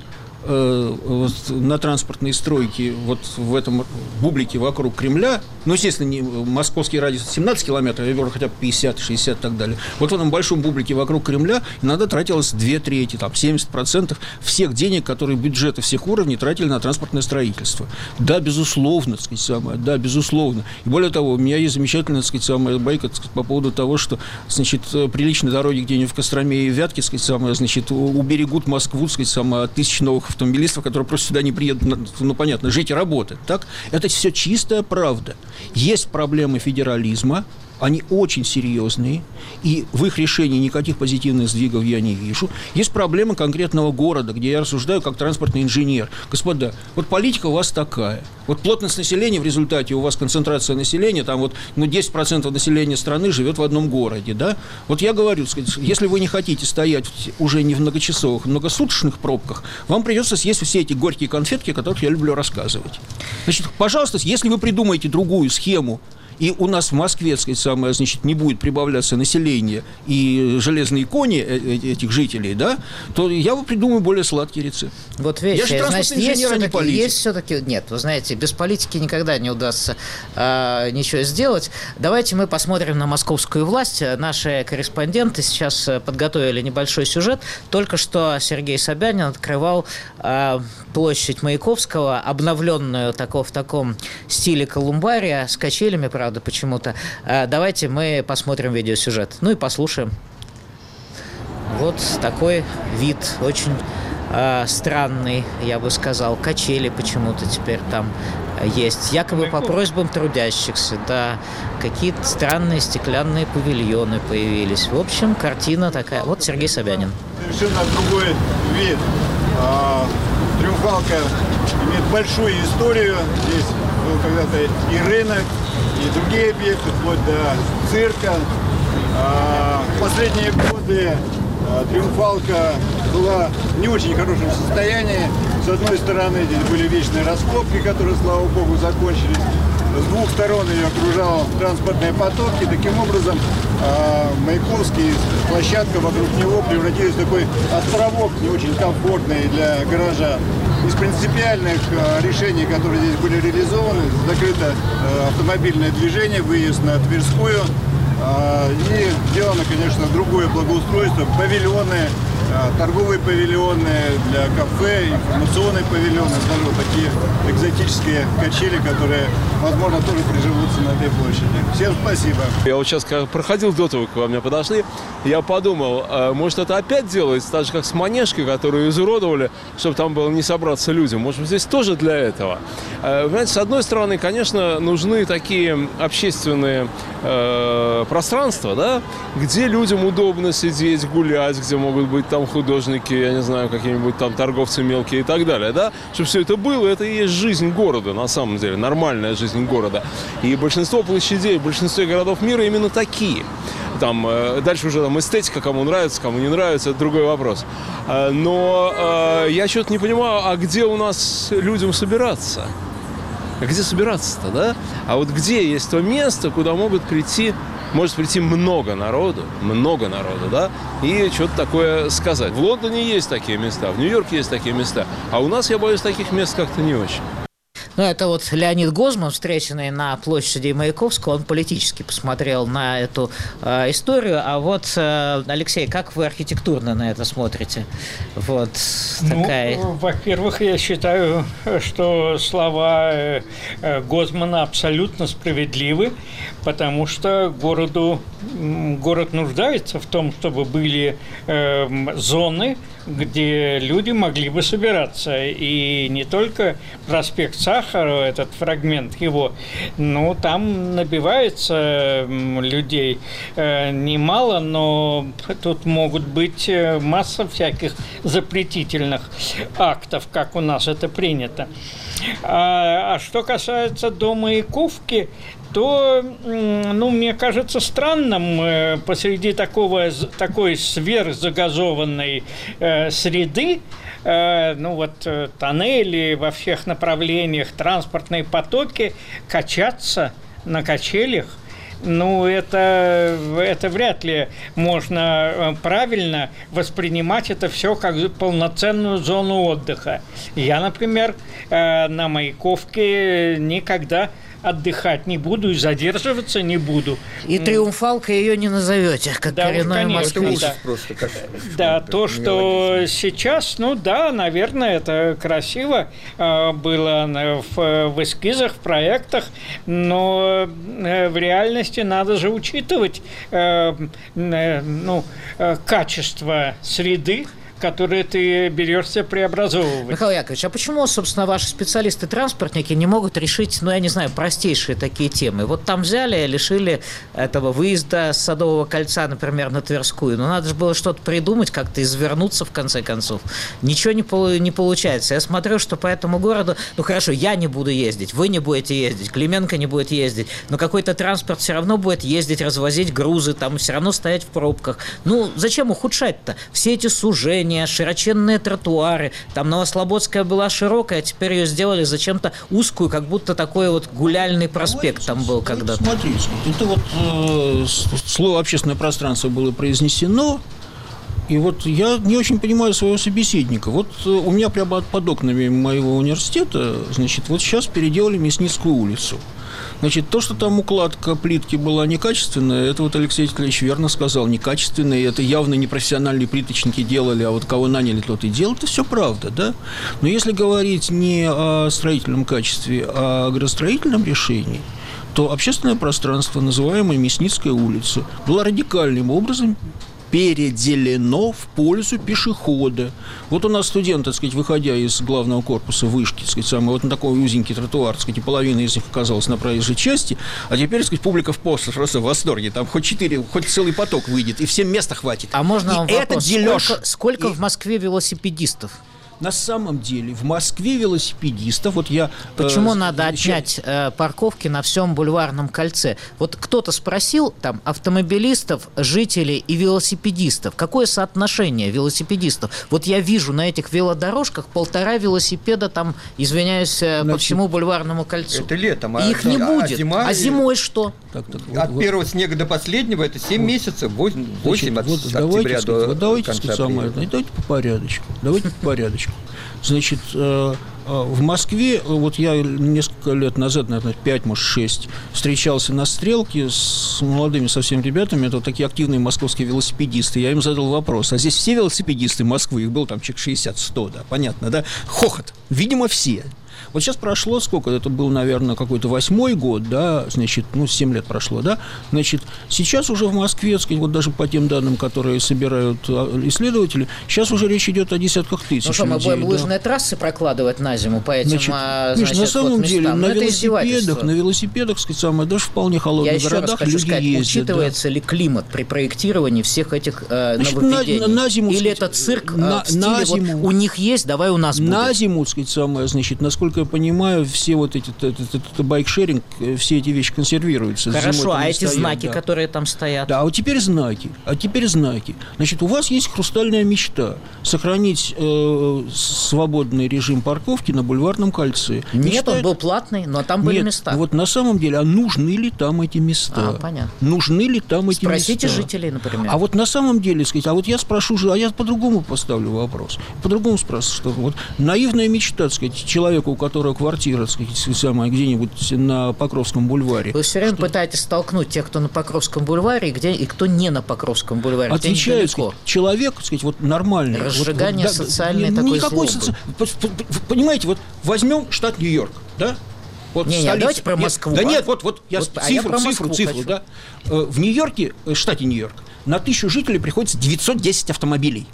вот, на транспортной стройке вот в этом бублике вокруг Кремля, ну, естественно, не, московский радиус семнадцать километров, я говорю, хотя бы пятьдесят, шестьдесят и так далее. Вот в этом большом бублике вокруг Кремля иногда тратилось две трети, там, семьдесят процентов всех денег, которые бюджеты всех уровней тратили на транспортное строительство. Да, безусловно, так сказать, самое, да, безусловно. И более того, у меня есть замечательная, так сказать, самая байка, так сказать, по поводу того, что, значит, приличные дороги где-нибудь в Костроме и Вятке, так сказать, самое, значит, уберегут Москву, так сказать, самое, от тысяч новых автомобилистов, которые просто сюда не приедут, ну, понятно, жить и работать, так? Это все чистая правда. Есть проблемы федерализма, они очень серьезные, и в их решении никаких позитивных сдвигов я не вижу. Есть проблема конкретного города, где я рассуждаю как транспортный инженер. Господа, вот политика у вас такая. Вот плотность населения в результате, у вас концентрация населения, там вот ну, десять процентов населения страны живет в одном городе, да? Вот я говорю, сказать, если вы не хотите стоять уже не в многочасовых, многосуточных пробках, вам придется съесть все эти горькие конфетки, о которых я люблю рассказывать. Значит, пожалуйста, если вы придумаете другую схему, и у нас в Москве, так сказать, самое, значит, не будет прибавляться население и железные кони этих жителей, да, то я бы придумаю более сладкий рецепт. Вот видите, я же значит, есть все-таки, есть все-таки, нет, вы знаете, без политики никогда не удастся э, ничего сделать. Давайте мы посмотрим на московскую власть. Наши корреспонденты сейчас подготовили небольшой сюжет. Только что Сергей Собянин открывал э, площадь Маяковского, обновленную тако, в таком стиле колумбария, с качелями, правда, почему-то. Давайте мы посмотрим видеосюжет. Ну и послушаем. Вот такой вид, очень э, странный, я бы сказал. Качели почему-то теперь там есть. Якобы по просьбам трудящихся, да. Какие-то странные стеклянные павильоны появились. В общем, картина такая. Вот Сергей Собянин. Совершенно другой вид. А, Триумфалка имеет большую историю. Здесь был когда-то и рынок, и другие объекты, вплоть до цирка. В последние годы Триумфалка была в не очень хорошем состоянии. С одной стороны, здесь были вечные раскопки, которые, слава богу, закончились. С двух сторон ее окружал транспортные потоки. Таким образом, Маяковский, площадка вокруг него превратилась в такой островок, не очень комфортный для горожан. Из принципиальных решений, которые здесь были реализованы, закрыто автомобильное движение, выезд на Тверскую. И сделано, конечно, другое благоустройство, павильоны, торговые павильоны для кафе, информационные павильоны, даже вот такие экзотические качели, которые, возможно, тоже приживутся на этой площади. Всем спасибо. Я вот сейчас проходил до того, как вы мне подошли, я подумал, может, это опять делается, так же, как с Манежкой, которую изуродовали, чтобы там было не собраться людям. Может быть, здесь тоже для этого. Понимаете, с одной стороны, конечно, нужны такие общественные э, пространства, да, где людям удобно сидеть, гулять, где могут быть там там художники, я не знаю, какие-нибудь там торговцы мелкие и так далее, да, чтобы все это было, это и есть жизнь города, на самом деле, нормальная жизнь города. И большинство площадей, большинство городов мира именно такие. Там, дальше уже там эстетика, кому нравится, кому не нравится, это другой вопрос. Но э, я что-то не понимаю, а где у нас людям собираться? А где собираться-то, да? А вот где есть то место, куда могут прийти, может прийти много народу, много народу, да, и что-то такое сказать. В Лондоне есть такие места, в Нью-Йорке есть такие места, а у нас, я боюсь, таких мест как-то не очень. Ну, это вот Леонид Гозман, встреченный на площади Маяковского, он политически посмотрел на эту э, историю. А вот, э, Алексей, как вы архитектурно на это смотрите? Вот такая... Ну, во-первых, я считаю, что слова э, Гозмана абсолютно справедливы, потому что городу, город нуждается в том, чтобы были э, зоны, где люди могли бы собираться. И не только проспект Сахарова, этот фрагмент его, но там набивается людей немало, но тут могут быть масса всяких запретительных актов, как у нас это принято. А, а что касается дома Маяковки, то, ну, мне кажется странным посреди такого, такой сверхзагазованной э, среды, э, ну, вот э, тоннели во всех направлениях, транспортные потоки, качаться на качелях. Ну, это, это вряд ли можно правильно воспринимать это все как полноценную зону отдыха. Я, например, на Маяковке никогда отдыхать не буду и задерживаться не буду. И триумфалкой ее не назовете, как да, коренной москвич. Да, просто, как, да то, что сейчас, ну да, наверное, это красиво э, было в, в эскизах, в проектах, но э, в реальности надо же учитывать э, э, ну, э, качество среды, которые ты берешься преобразовывать. Михаил Яковлевич, а почему, собственно, ваши специалисты-транспортники не могут решить, ну, я не знаю, простейшие такие темы? Вот там взяли, лишили этого выезда с Садового кольца, например, на Тверскую. Но надо же было что-то придумать, как-то извернуться, в конце концов. Ничего не, полу- не получается. Я смотрю, что по этому городу, ну, хорошо, я не буду ездить, вы не будете ездить, Клименко не будет ездить, но какой-то транспорт все равно будет ездить, развозить грузы, там все равно стоять в пробках. Ну, зачем ухудшать-то? Все эти сужения, широченные тротуары. Там Новослободская была широкая, а теперь ее сделали зачем-то узкую, как будто такой вот гуляльный проспект там был когда-то. Смотрите, это вот э, слово «общественное пространство» было произнесено, и вот я не очень понимаю своего собеседника. Вот э, у меня прямо под окнами моего университета, значит, вот сейчас переделали Мясницкую улицу. Значит, то, что там укладка плитки была некачественная, это вот Алексей Николаевич верно сказал, некачественная, это явно не профессиональные плиточники делали, а вот кого наняли, тот и делал, это все правда, да? Но если говорить не о строительном качестве, а о градостроительном решении, то общественное пространство, называемое Мясницкая улица, было радикальным образом переделено в пользу пешехода. Вот у нас студент, так сказать, выходя из главного корпуса вышки, так сказать, самый, вот на такой узенький тротуар, так сказать, и половина из них оказалась на проезжей части, а теперь, так сказать, публика в просто, просто в восторге, там хоть четыре, хоть целый поток выйдет, и всем места хватит. А можно и вам это вопрос, делёж. сколько, сколько и... в Москве велосипедистов? На самом деле в Москве велосипедистов, вот я... Почему э, надо отнять э, парковки на всем Бульварном кольце? Вот кто-то спросил, там, автомобилистов, жителей и велосипедистов, какое соотношение велосипедистов? Вот я вижу на этих велодорожках полтора велосипеда, там, извиняюсь, Значит, по всему Бульварному кольцу. Это летом. И а, их не а, будет. А, зима, а зимой что? Так, так, От вот, первого снега до последнего это семь вот. месяцев, восемь, восемь от вот, октября давайте, до сказать, вот давайте, конца сказать, самое, давайте по порядочку. Давайте по порядочку. Значит, в Москве, вот я несколько лет назад, наверное, пять, может, шесть, встречался на Стрелке с молодыми совсем ребятами, это вот такие активные московские велосипедисты. Я им задал вопрос, а здесь все велосипедисты Москвы, их было там человек шестьдесят-сто, да, понятно, да? Хохот, видимо, все. Вот сейчас прошло сколько? Это был, наверное, какой-то восьмой год, да, значит, ну, семь лет прошло, да. Значит, сейчас уже в Москве, сказать, вот даже по тем данным, которые собирают исследователи, сейчас уже речь идет о десятках тысяч. Ну что, мы людей, будем да. лыжные трассы прокладывать на зиму по этим, Значит, а, Миш, значит, на самом вот деле, местам? на Ну, это велосипедах, издевательство. на велосипедах, сказать, самое, даже в вполне Я холодных еще раз городах хочу люди сказать, ездят. учитывается да. ли климат при проектировании всех этих э, Значит, нововведений? на, на зиму, Или сказать, это цирк на, э, в стиле, на вот зиму, у них есть, давай у нас на будет. зиму, сказать, самое, значит, насколько я понимаю, все вот эти, это, это, это байк-шеринг, все эти вещи консервируются. Хорошо, Зимой там а не эти стоят, знаки, да. которые там стоят? Да, а вот теперь знаки. А теперь знаки. Значит, у вас есть хрустальная мечта сохранить э, свободный режим парковки на Бульварном кольце. Нет, Мечта он это- был платный, но там были Нет, места. вот на самом деле, а нужны ли там эти места? А, понятно. Нужны ли там эти Спросите места? жителей, например. А вот на самом деле, сказать, а вот я спрошу, же, а я по-другому поставлю вопрос. По-другому спрошу, что вот наивная мечта, так сказать, человека, у которого квартира, так сказать, самая, где-нибудь на Покровском бульваре. Вы все время что- пытаетесь столкнуть тех, кто на Покровском бульваре, и, где, и кто не на Покровском бульваре, где Отвечаю, недалеко. сказать, человек, так сказать, вот нормальный. Разжигание вот, вот, социальной не- такой никакой злобы. соци- п- п- п- Понимаете, вот возьмем штат Нью-Йорк, да? Вот Не, не, столица. давайте про Нет, Москву, Да а? нет, вот, вот я Вот, а я цифру, про цифру, Москву цифру, хочу. да. Э, В Нью-Йорке, э, штате Нью-Йорк, на тысячу жителей приходится девятьсот десять автомобилей.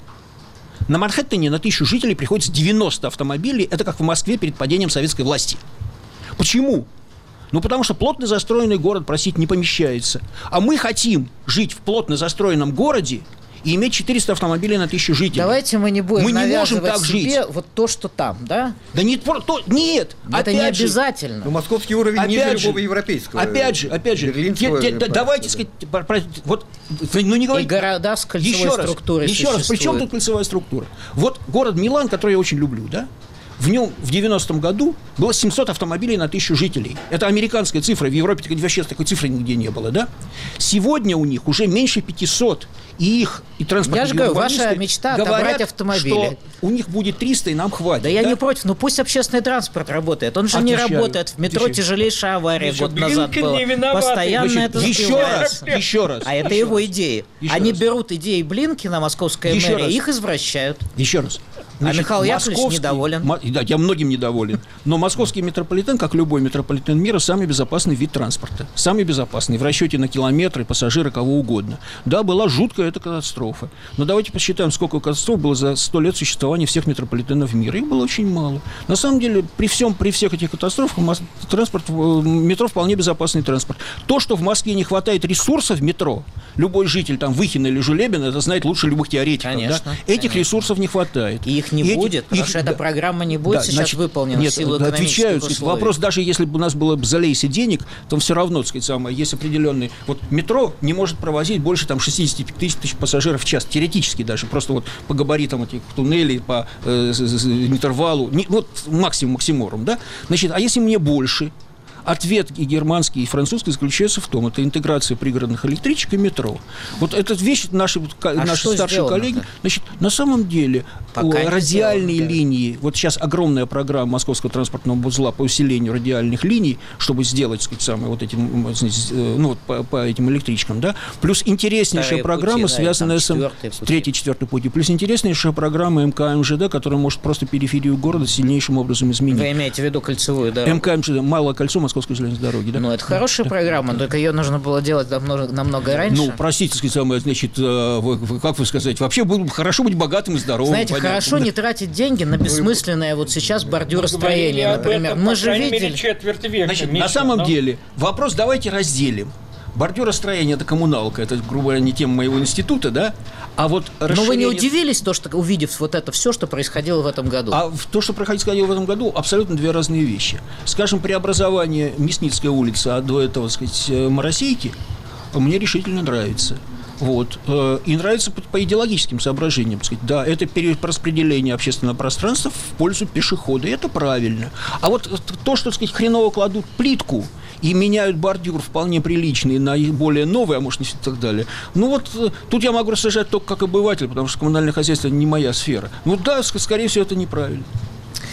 На Манхэттене на тысячу жителей приходится девяносто автомобилей. Это как в Москве перед падением советской власти. Почему? Ну, потому что плотно застроенный город, простите, не помещается. А мы хотим жить в плотно застроенном городе и иметь четыреста автомобилей на тысячу жителей. Давайте мы не будем Мы не можем навязывать так себе жить. вот то, что там, да? Да нет, про- то, нет. Это опять не же, обязательно. Но московский уровень Опять ниже же, любого европейского. Опять же, опять же, берлинского, те- те- да- да, давайте да. сказать, про- про- вот, ну не И говорите. города с кольцевой Еще раз, структурой еще раз, при чем существуют. тут кольцевая структура? Вот город Милан, который я очень люблю, да? В нем в девяностом году было семьсот автомобилей на тысячу жителей. Это американская цифра. В Европе вообще такой цифры нигде не было, да? Сегодня у них уже меньше пятисот. И их, и транспортные Я же говорю, ваша урбанисты мечта говорят, отобрать автомобили. что у них будет триста, и нам хватит. Да я не против, но пусть общественный транспорт работает. Он же не Отвечаю, работает. В метро отвечаю. тяжелейшая авария Еще год назад Блинкен была. не виноват. Постоянно Значит, это еще сбивается. раз, еще раз. А это еще его раз. идеи. Еще Они раз. берут идеи Блинкина, московская Еще мэрия, раз. их извращают. Еще раз. А Михаил Яковлевич московский- недоволен. Мо- Да, я многим недоволен. Но московский метрополитен, как любой метрополитен мира, самый безопасный вид транспорта. Самый безопасный. В расчете на километры, пассажиры, кого угодно. Да, была жуткая эта катастрофа. Но давайте посчитаем, сколько катастроф было за сто лет существования всех метрополитенов мира. Их было очень мало. На самом деле, при всем, при всех этих катастрофах, мос- транспорт, э, метро вполне безопасный транспорт. То, что в Москве не хватает ресурсов метро, любой житель там Выхина или Жулебина, это знает лучше любых теоретиков. Конечно, да? Этих конечно. ресурсов не хватает. И их не И эти- будет, потому их- что эта да. программа не будет Да, сейчас значит, выполнена нет, в силу да, экономических отвечаю, сказать, условий. вопрос, даже если бы у нас было бы залейся денег, то все равно, так сказать, самое, есть определенный... Вот метро не может провозить больше там шестьдесят тысяч пассажиров в час, теоретически даже, просто вот по габаритам этих туннелей, по э, с- с- интервалу, не, вот максимум, максиморум, да? Значит, а если мне больше... Ответ и германский, и французский заключается в том, это интеграция пригородных электричек и метро. Вот эта вещь наши, ка- наши А что старшие сделано-то? коллеги, значит, на самом деле Пока о, не радиальные сделано, да. линии, вот сейчас огромная программа Московского транспортного узла по усилению радиальных линий, чтобы сделать, так сказать, самые вот эти, м, значит, э, ну вот по, по этим электричкам, да, плюс интереснейшая Вторые программа, пути, да, связанная там с четвертые пути. третий, четвертый пути, плюс интереснейшая программа МКМЖД, которая может просто периферию города сильнейшим образом изменить. Вы имеете в виду кольцевую дорогу? МКМЖД, малое кольцо Московской железной дороги, да? Ну, это хорошая программа, только ее нужно было делать намного, намного раньше. Ну, простите, сказать, самое, значит, э, вы- вы- как вы сказать, вообще будет хорошо быть богатым и здоровым. Знаете, понятно, хорошо да. не тратить деньги на бессмысленное вот сейчас бордюростроение, Говорили об например. этом, Мы по же крайней мере, видели... четверть века. Значит, Миша, на самом но- деле, вопрос давайте разделим. Бордюростроение – это коммуналка, это, грубо говоря, не тема моего института, да? А вот Но вы не расширение- удивились, то, что, увидев вот это все, что происходило в этом году? А в- то, что происходило в этом году, абсолютно две разные вещи. Скажем, преобразование Мясницкой улицы, а до этого, так сказать, э, Моросейки, мне решительно нравится. Вот. Э, И нравится по, по идеологическим соображениям. так сказать. Да, это перераспределение общественного пространства в пользу пешехода, и это правильно. А вот то, что, так сказать, хреново кладут плитку и меняют бордюр вполне приличный на более новый, а может, и так далее. Ну вот, э, тут я могу рассуждать только как обыватель, потому что коммунальное хозяйство не моя сфера. Ну да, ск- скорее всего, это неправильно.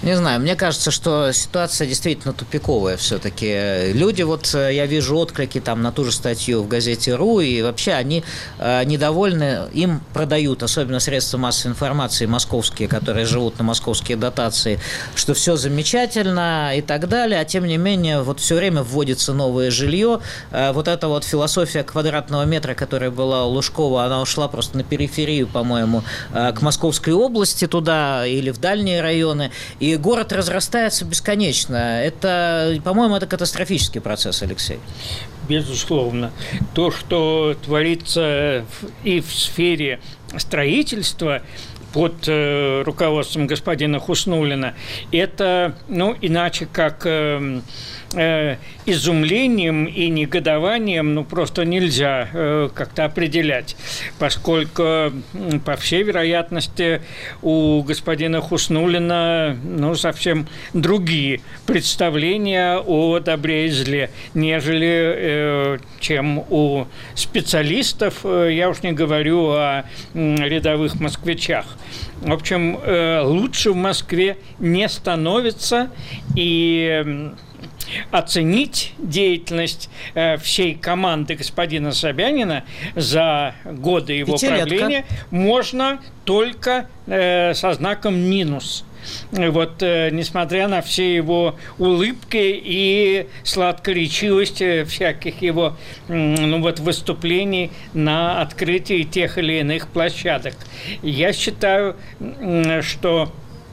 Не знаю, мне кажется, что ситуация действительно тупиковая все-таки. Люди, вот я вижу отклики там на ту же статью в газете «Ру», и вообще они э, недовольны, им продают, особенно средства массовой информации московские, которые живут на московские дотации, что все замечательно и так далее, а тем не менее вот все время вводится новое жилье. Э, вот эта вот философия квадратного метра, которая была у Лужкова, она ушла просто на периферию, по-моему, э, к Московской области туда или в дальние районы. И город разрастается бесконечно. Это, по-моему, это катастрофический процесс, Алексей. Безусловно. То, что творится и в сфере строительства под э, руководством господина Хуснуллина, это, ну, иначе как э, э, изумлением и негодованием, ну, просто нельзя э, как-то определять, поскольку, э, по всей вероятности, у господина Хуснуллина, ну, совсем другие представления о добре и зле, нежели э, чем у специалистов, э, я уж не говорю о э, рядовых москвичах. В общем, лучше в Москве не становится, и оценить деятельность всей команды господина Собянина за годы его Пятилетка. правления можно только со знаком минус. Вот, несмотря на все его улыбки и сладкоречивость всяких его, ну, вот, выступлений на открытии тех или иных площадок. Я считаю, что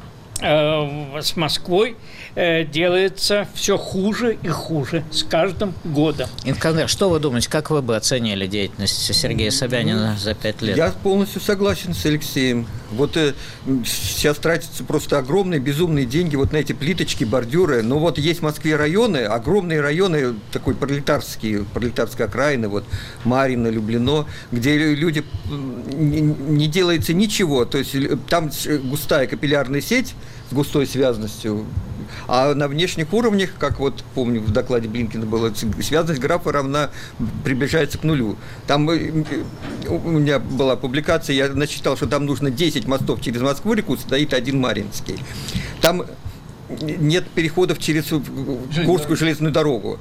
э, с Москвой э, делается все хуже и хуже с каждым годом. Инкандер, что вы думаете, как вы бы оценили деятельность Сергея Собянина за пять лет? Я полностью согласен с Алексеем. Вот э, сейчас тратятся просто огромные, безумные деньги вот на эти плиточки, бордюры. Но вот есть в Москве районы, огромные районы, такой пролетарские, пролетарской окраины, вот Марьино, Люблино, где люди, не, не делается ничего. То есть там густая капиллярная сеть с густой связностью. А на внешних уровнях, как вот помню в докладе Блинкина было, связность графа равна, приближается к нулю. Там у меня была публикация, я насчитал, что там нужно десять мостов через Москву-реку, стоит один Марьинский. Там нет переходов через Курскую железную дорогу.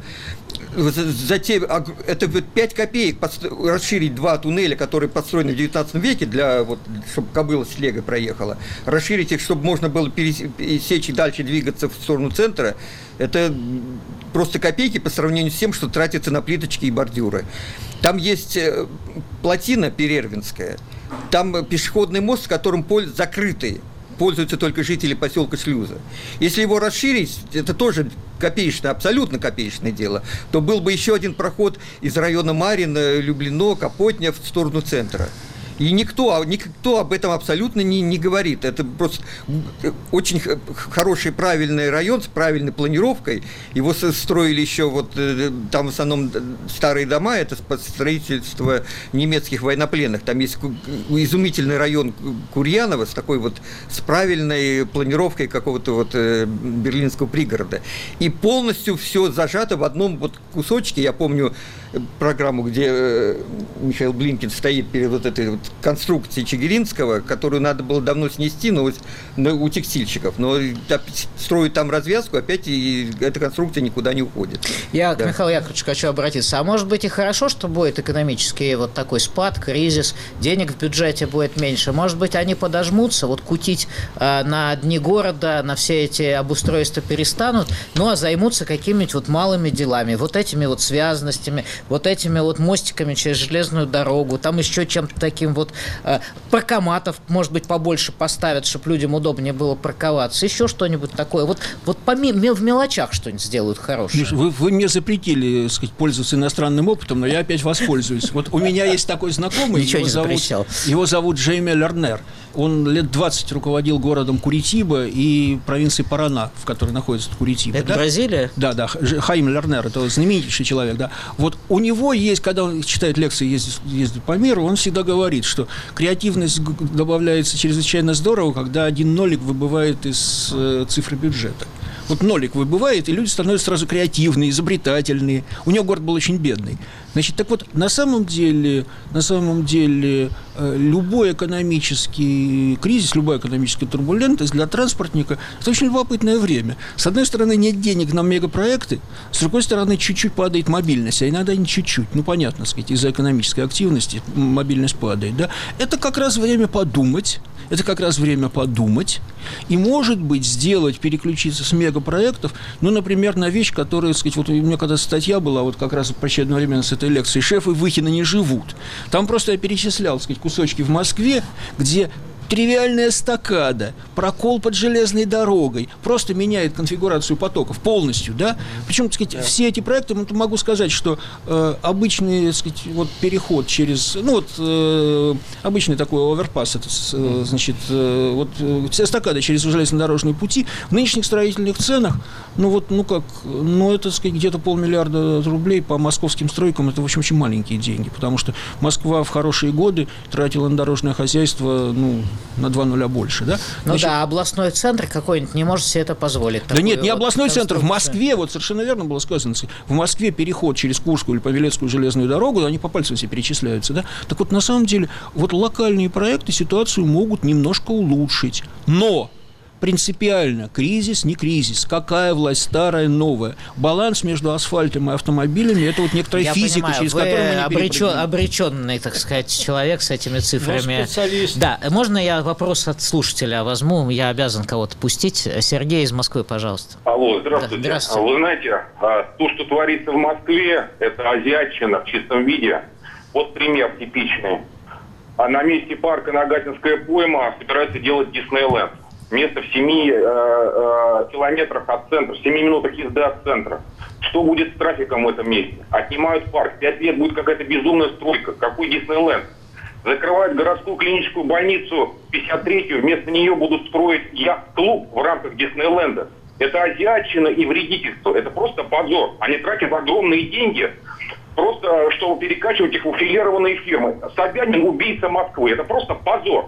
Затем, это пять копеек расширить два туннеля, которые построены в девятнадцатом веке, для, вот, чтобы кобыла с легой проехала, расширить их, чтобы можно было пересечь и дальше двигаться в сторону центра, это просто копейки по сравнению с тем, что тратится на плиточки и бордюры. Там есть плотина Перервинская, там пешеходный мост, с которым пользуются закрытый. Пользуются только жители поселка Шлюза. Если его расширить, это тоже копеечное, абсолютно копеечное дело, то был бы еще один проход из района Марьино, Люблино, Капотня в сторону центра. И никто, никто об этом абсолютно не, не говорит. Это просто очень хороший, правильный район с правильной планировкой. Его строили еще, вот там в основном старые дома, это строительство немецких военнопленных. Там есть изумительный район Курьянова с такой вот, с правильной планировкой какого-то вот берлинского пригорода. И полностью все зажато в одном вот кусочке. Я помню программу, где Михаил Блинкин стоит перед вот этой вот конструкцией Чигиринского, которую надо было давно снести, но у текстильщиков. Но строят там развязку, опять и эта конструкция никуда не уходит. Я да. к Михаилу Яковлевичу хочу обратиться. А может быть и хорошо, что будет экономический вот такой спад, кризис, денег в бюджете будет меньше. Может быть, они подожмутся, вот кутить э, на дни города, на все эти обустройства перестанут, ну а займутся какими-нибудь вот малыми делами, вот этими вот связностями, вот этими вот мостиками через железную дорогу, там еще чем-то таким вот, э, паркоматов, может быть, побольше поставят, чтобы людям удобнее было парковаться, еще что-нибудь такое. Вот, вот поми- в мелочах что-нибудь сделают хорошее. Вы, вы мне запретили, так сказать, пользоваться иностранным опытом, но я опять воспользуюсь. Вот у меня есть такой знакомый, Ничего его не зовут, запрещал. его зовут Джейми Лернер. Он лет двадцать руководил городом Куритиба и провинцией Парана, в которой находится Куритиба. Это да? Бразилия? Да, да, Хаим Лернер, это знаменитейший человек, да. Вот у него есть, когда он читает лекции, ездит, ездит по миру, он всегда говорит, что креативность добавляется чрезвычайно здорово, когда один нолик выбывает из э, цифры бюджета. вот нолик выбывает, и люди становятся сразу креативные, изобретательные. У него город был очень бедный. Значит, так вот, на самом деле, на самом деле любой экономический кризис, любая экономическая турбулентность для транспортника – это очень любопытное время. С одной стороны, нет денег на мегапроекты, с другой стороны, чуть-чуть падает мобильность, а иногда не чуть-чуть, ну, понятно, сказать, из-за экономической активности мобильность падает, да. Это как раз время подумать, это как раз время подумать и, может быть, сделать, переключиться с мегапроектов, ну, например, на вещь, которая, так сказать, вот у меня когда статья была, вот как раз почти одновременно с этой лекцией, «Шефы Выхина не живут». Там просто я перечислял, так сказать, кусочки в Москве, где тривиальная эстакада, прокол под железной дорогой просто меняет конфигурацию потоков полностью, да? Причем, так сказать, все эти проекты, ну, могу сказать, что э, обычный, так сказать, вот переход через, ну, вот э, обычный такой оверпасс, это, э, значит, э, вот э, эстакада через железнодорожные пути в нынешних строительных ценах, ну, вот, ну, как, ну, это, так сказать, где-то полмиллиарда рублей по московским стройкам, это, в общем, очень маленькие деньги, потому что Москва в хорошие годы тратила на дорожное хозяйство, ну, на два нуля больше, да? Ну, значит, да, областной центр какой-нибудь не может себе это позволить. Да нет, не вот областной центр, в Москве, вот совершенно верно было сказано, в Москве переход через Курскую или Павелецкую железную дорогу, они по пальцам все перечисляются, да? Так вот, на самом деле, вот локальные проекты ситуацию могут немножко улучшить, но принципиально кризис, не кризис, какая власть, старая, новая. Баланс между асфальтом и автомобилями – это вот некоторая Я физика, понимаю, через вы которую мы не обречен, обреченный, так сказать, человек с этими цифрами. Специалист. Да, можно я вопрос от слушателя возьму? Я обязан кого-то пустить. Сергей из Москвы, пожалуйста. Алло, здравствуйте. Да, здравствуйте. Вы знаете, то, что творится в Москве, это азиатчина в чистом виде. Вот пример типичный. А на месте парка Нагатинская пойма собираются делать Диснейленд. Место в семи э, э, километрах от центра, в семи минутах езды от центра. Что будет с трафиком в этом месте? Отнимают парк. Пять лет будет какая-то безумная стройка. Какой Диснейленд? Закрывают городскую клиническую больницу пятьдесят третью. Вместо нее будут строить яхт-клуб в рамках Диснейленда. Это азиатчина и вредительство. Это просто позор. Они тратят огромные деньги, просто чтобы перекачивать их в аффилированные фирмы. Собянин – убийца Москвы. Это просто позор.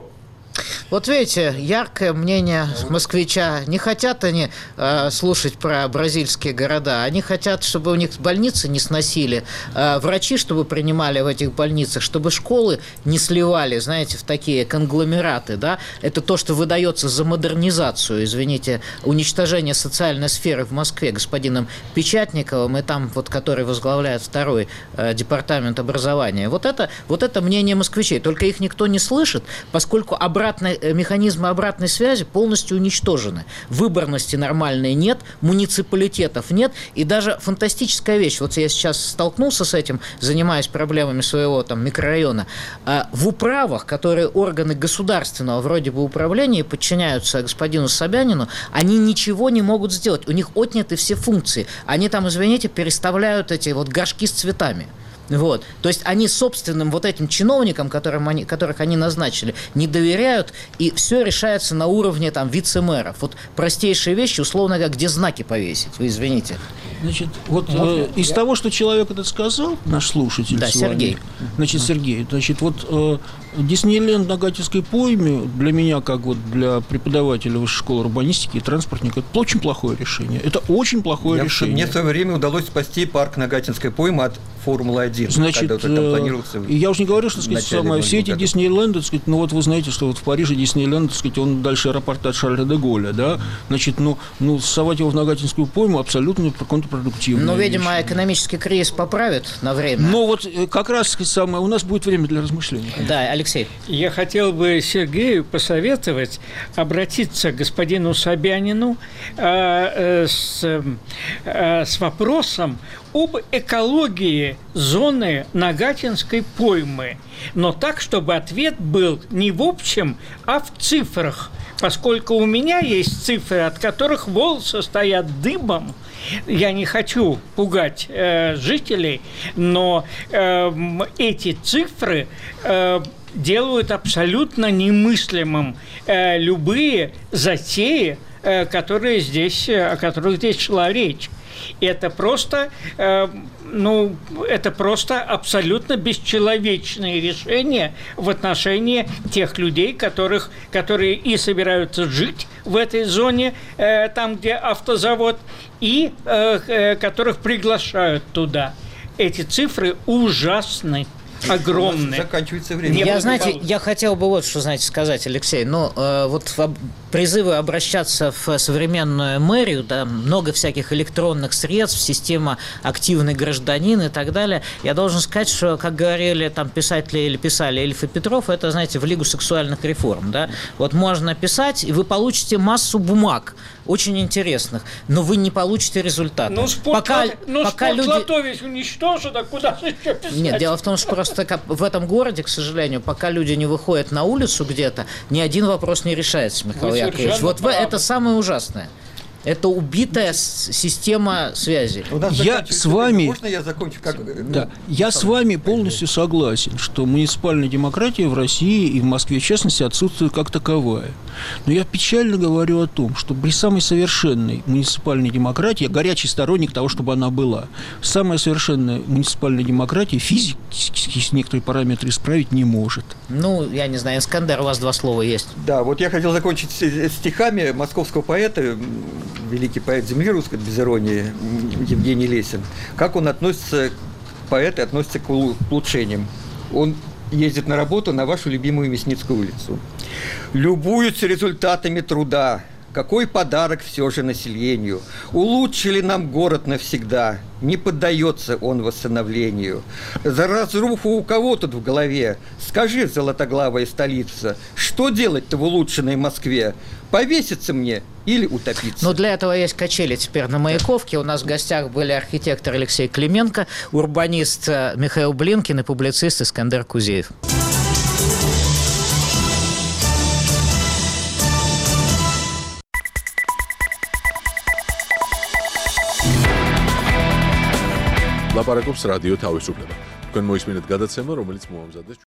Вот видите, яркое мнение москвича. Не хотят они э, слушать про бразильские города. Они хотят, чтобы у них больницы не сносили, э, врачи, чтобы принимали в этих больницах, чтобы школы не сливали, знаете, в такие конгломераты. Да? Это то, что выдается за модернизацию, извините, уничтожение социальной сферы в Москве господином Печатниковым, и там, вот, который возглавляет второй э, департамент образования. Вот это, вот это мнение москвичей. Только их никто не слышит, поскольку обратно механизмы обратной связи полностью уничтожены. Выборности нормальной нет, муниципалитетов нет, и даже фантастическая вещь. Вот я сейчас столкнулся с этим, занимаясь проблемами своего там микрорайона. В управах, которые органы государственного вроде бы управления подчиняются господину Собянину, они ничего не могут сделать. У них отняты все функции. Они там, извините, переставляют эти вот горшки с цветами. Вот. То есть они собственным вот этим чиновникам, которым они, которых они назначили, не доверяют, и все решается на уровне там вице-мэров. Вот простейшие вещи, условно говоря, где знаки повесить, вы извините. Значит, вот э, из Я... того, что человек этот сказал, наш слушатель, да, с вами, Сергей. Значит, Сергей, значит, вот э, Диснейленд на Гатинской пойме для меня, как вот для преподавателя высшей школы урбанистики и транспортника, это очень плохое решение. Это очень плохое Я, решение. Мне в свое время удалось спасти парк Нагатинской поймы от Формулы один. Значит, я уже не говорю, что, сказать, самое, все эти Диснейленды, так сказать, ну вот вы знаете, что вот в Париже Диснейленд, так сказать, он дальше аэропорта от Шарля де Голля, да, значит, ну, ну совать его в Нагатинскую пойму абсолютно контрпродуктивно. Ну, видимо, вещь. Экономический кризис поправит на время. Ну, вот как раз, сказать, самое, у нас будет время для размышлений. Да, Алексей. Я хотел бы Сергею посоветовать обратиться к господину Собянину э, э, с, э, с вопросом об экологии зоны Нагатинской поймы, но так, чтобы ответ был не в общем, а в цифрах, поскольку у меня есть цифры, от которых волосы стоят дыбом. Я не хочу пугать э, жителей, но э, эти цифры э, делают абсолютно немыслимым э, любые затеи, э, которые здесь, о которых здесь шла речь. Это просто, э, ну, это просто абсолютно бесчеловечное решение в отношении тех людей, которых, которые и собираются жить в этой зоне, э, там, где автозавод, и э, э, которых приглашают туда. Эти цифры ужасны. Огромные. Заканчивается время. Я, знаете, я хотел бы вот что, знаете, сказать, Алексей. Ну, э, вот в, призывы обращаться в современную мэрию, да, много всяких электронных средств, система «Активный гражданин» и так далее. Я должен сказать, что, как говорили там писатели или писали Эльф и Петров, это, знаете, в Лигу сексуальных реформ, да. Вот можно писать, и вы получите массу бумаг, очень интересных, но вы не получите результата. Ну, спорт, пока, ну, пока спортлото люди... ведь уничтожено, куда же еще писать? Нет, дело в том, что просто в этом городе, к сожалению, пока люди не выходят на улицу где-то, ни один вопрос не решается, Михаил Вы Яковлевич. Вот правы. это самое ужасное. Это убитая система связи. Я с вами... Можно я закончу? Как... Да, я с вами полностью согласен, что муниципальная демократия в России и в Москве, в частности, отсутствует как таковая. Но я печально говорю о том, что при самой совершенной муниципальной демократии, я горячий сторонник того, чтобы она была, самая совершенная муниципальная демократия физически некоторые параметры исправить не может. Ну, я не знаю, Искандер, у вас два слова есть. Да, вот я хотел закончить стихами московского поэта, великий поэт земли русской, без иронии, Евгений Лесин. Как он относится, поэты относятся к улучшениям. Он ездит на работу на вашу любимую Мясницкую улицу. Любуются результатами труда. Какой подарок все же населению. Улучшили нам город навсегда. Не поддается он восстановлению. За разруху у кого тут в голове? Скажи, золотоглавая столица, что делать-то в улучшенной Москве? Повеситься мне или утопиться? Ну, для этого есть качели теперь на Маяковке. У нас в гостях были архитектор Алексей Клименко, урбанист Михаил Блинкин и публицист Искандер Кузеев. ლაპარაკობს რადიო თავისუფლება. თქვენ მოისმინეთ გადაცემა, რომელიც მოამზადეს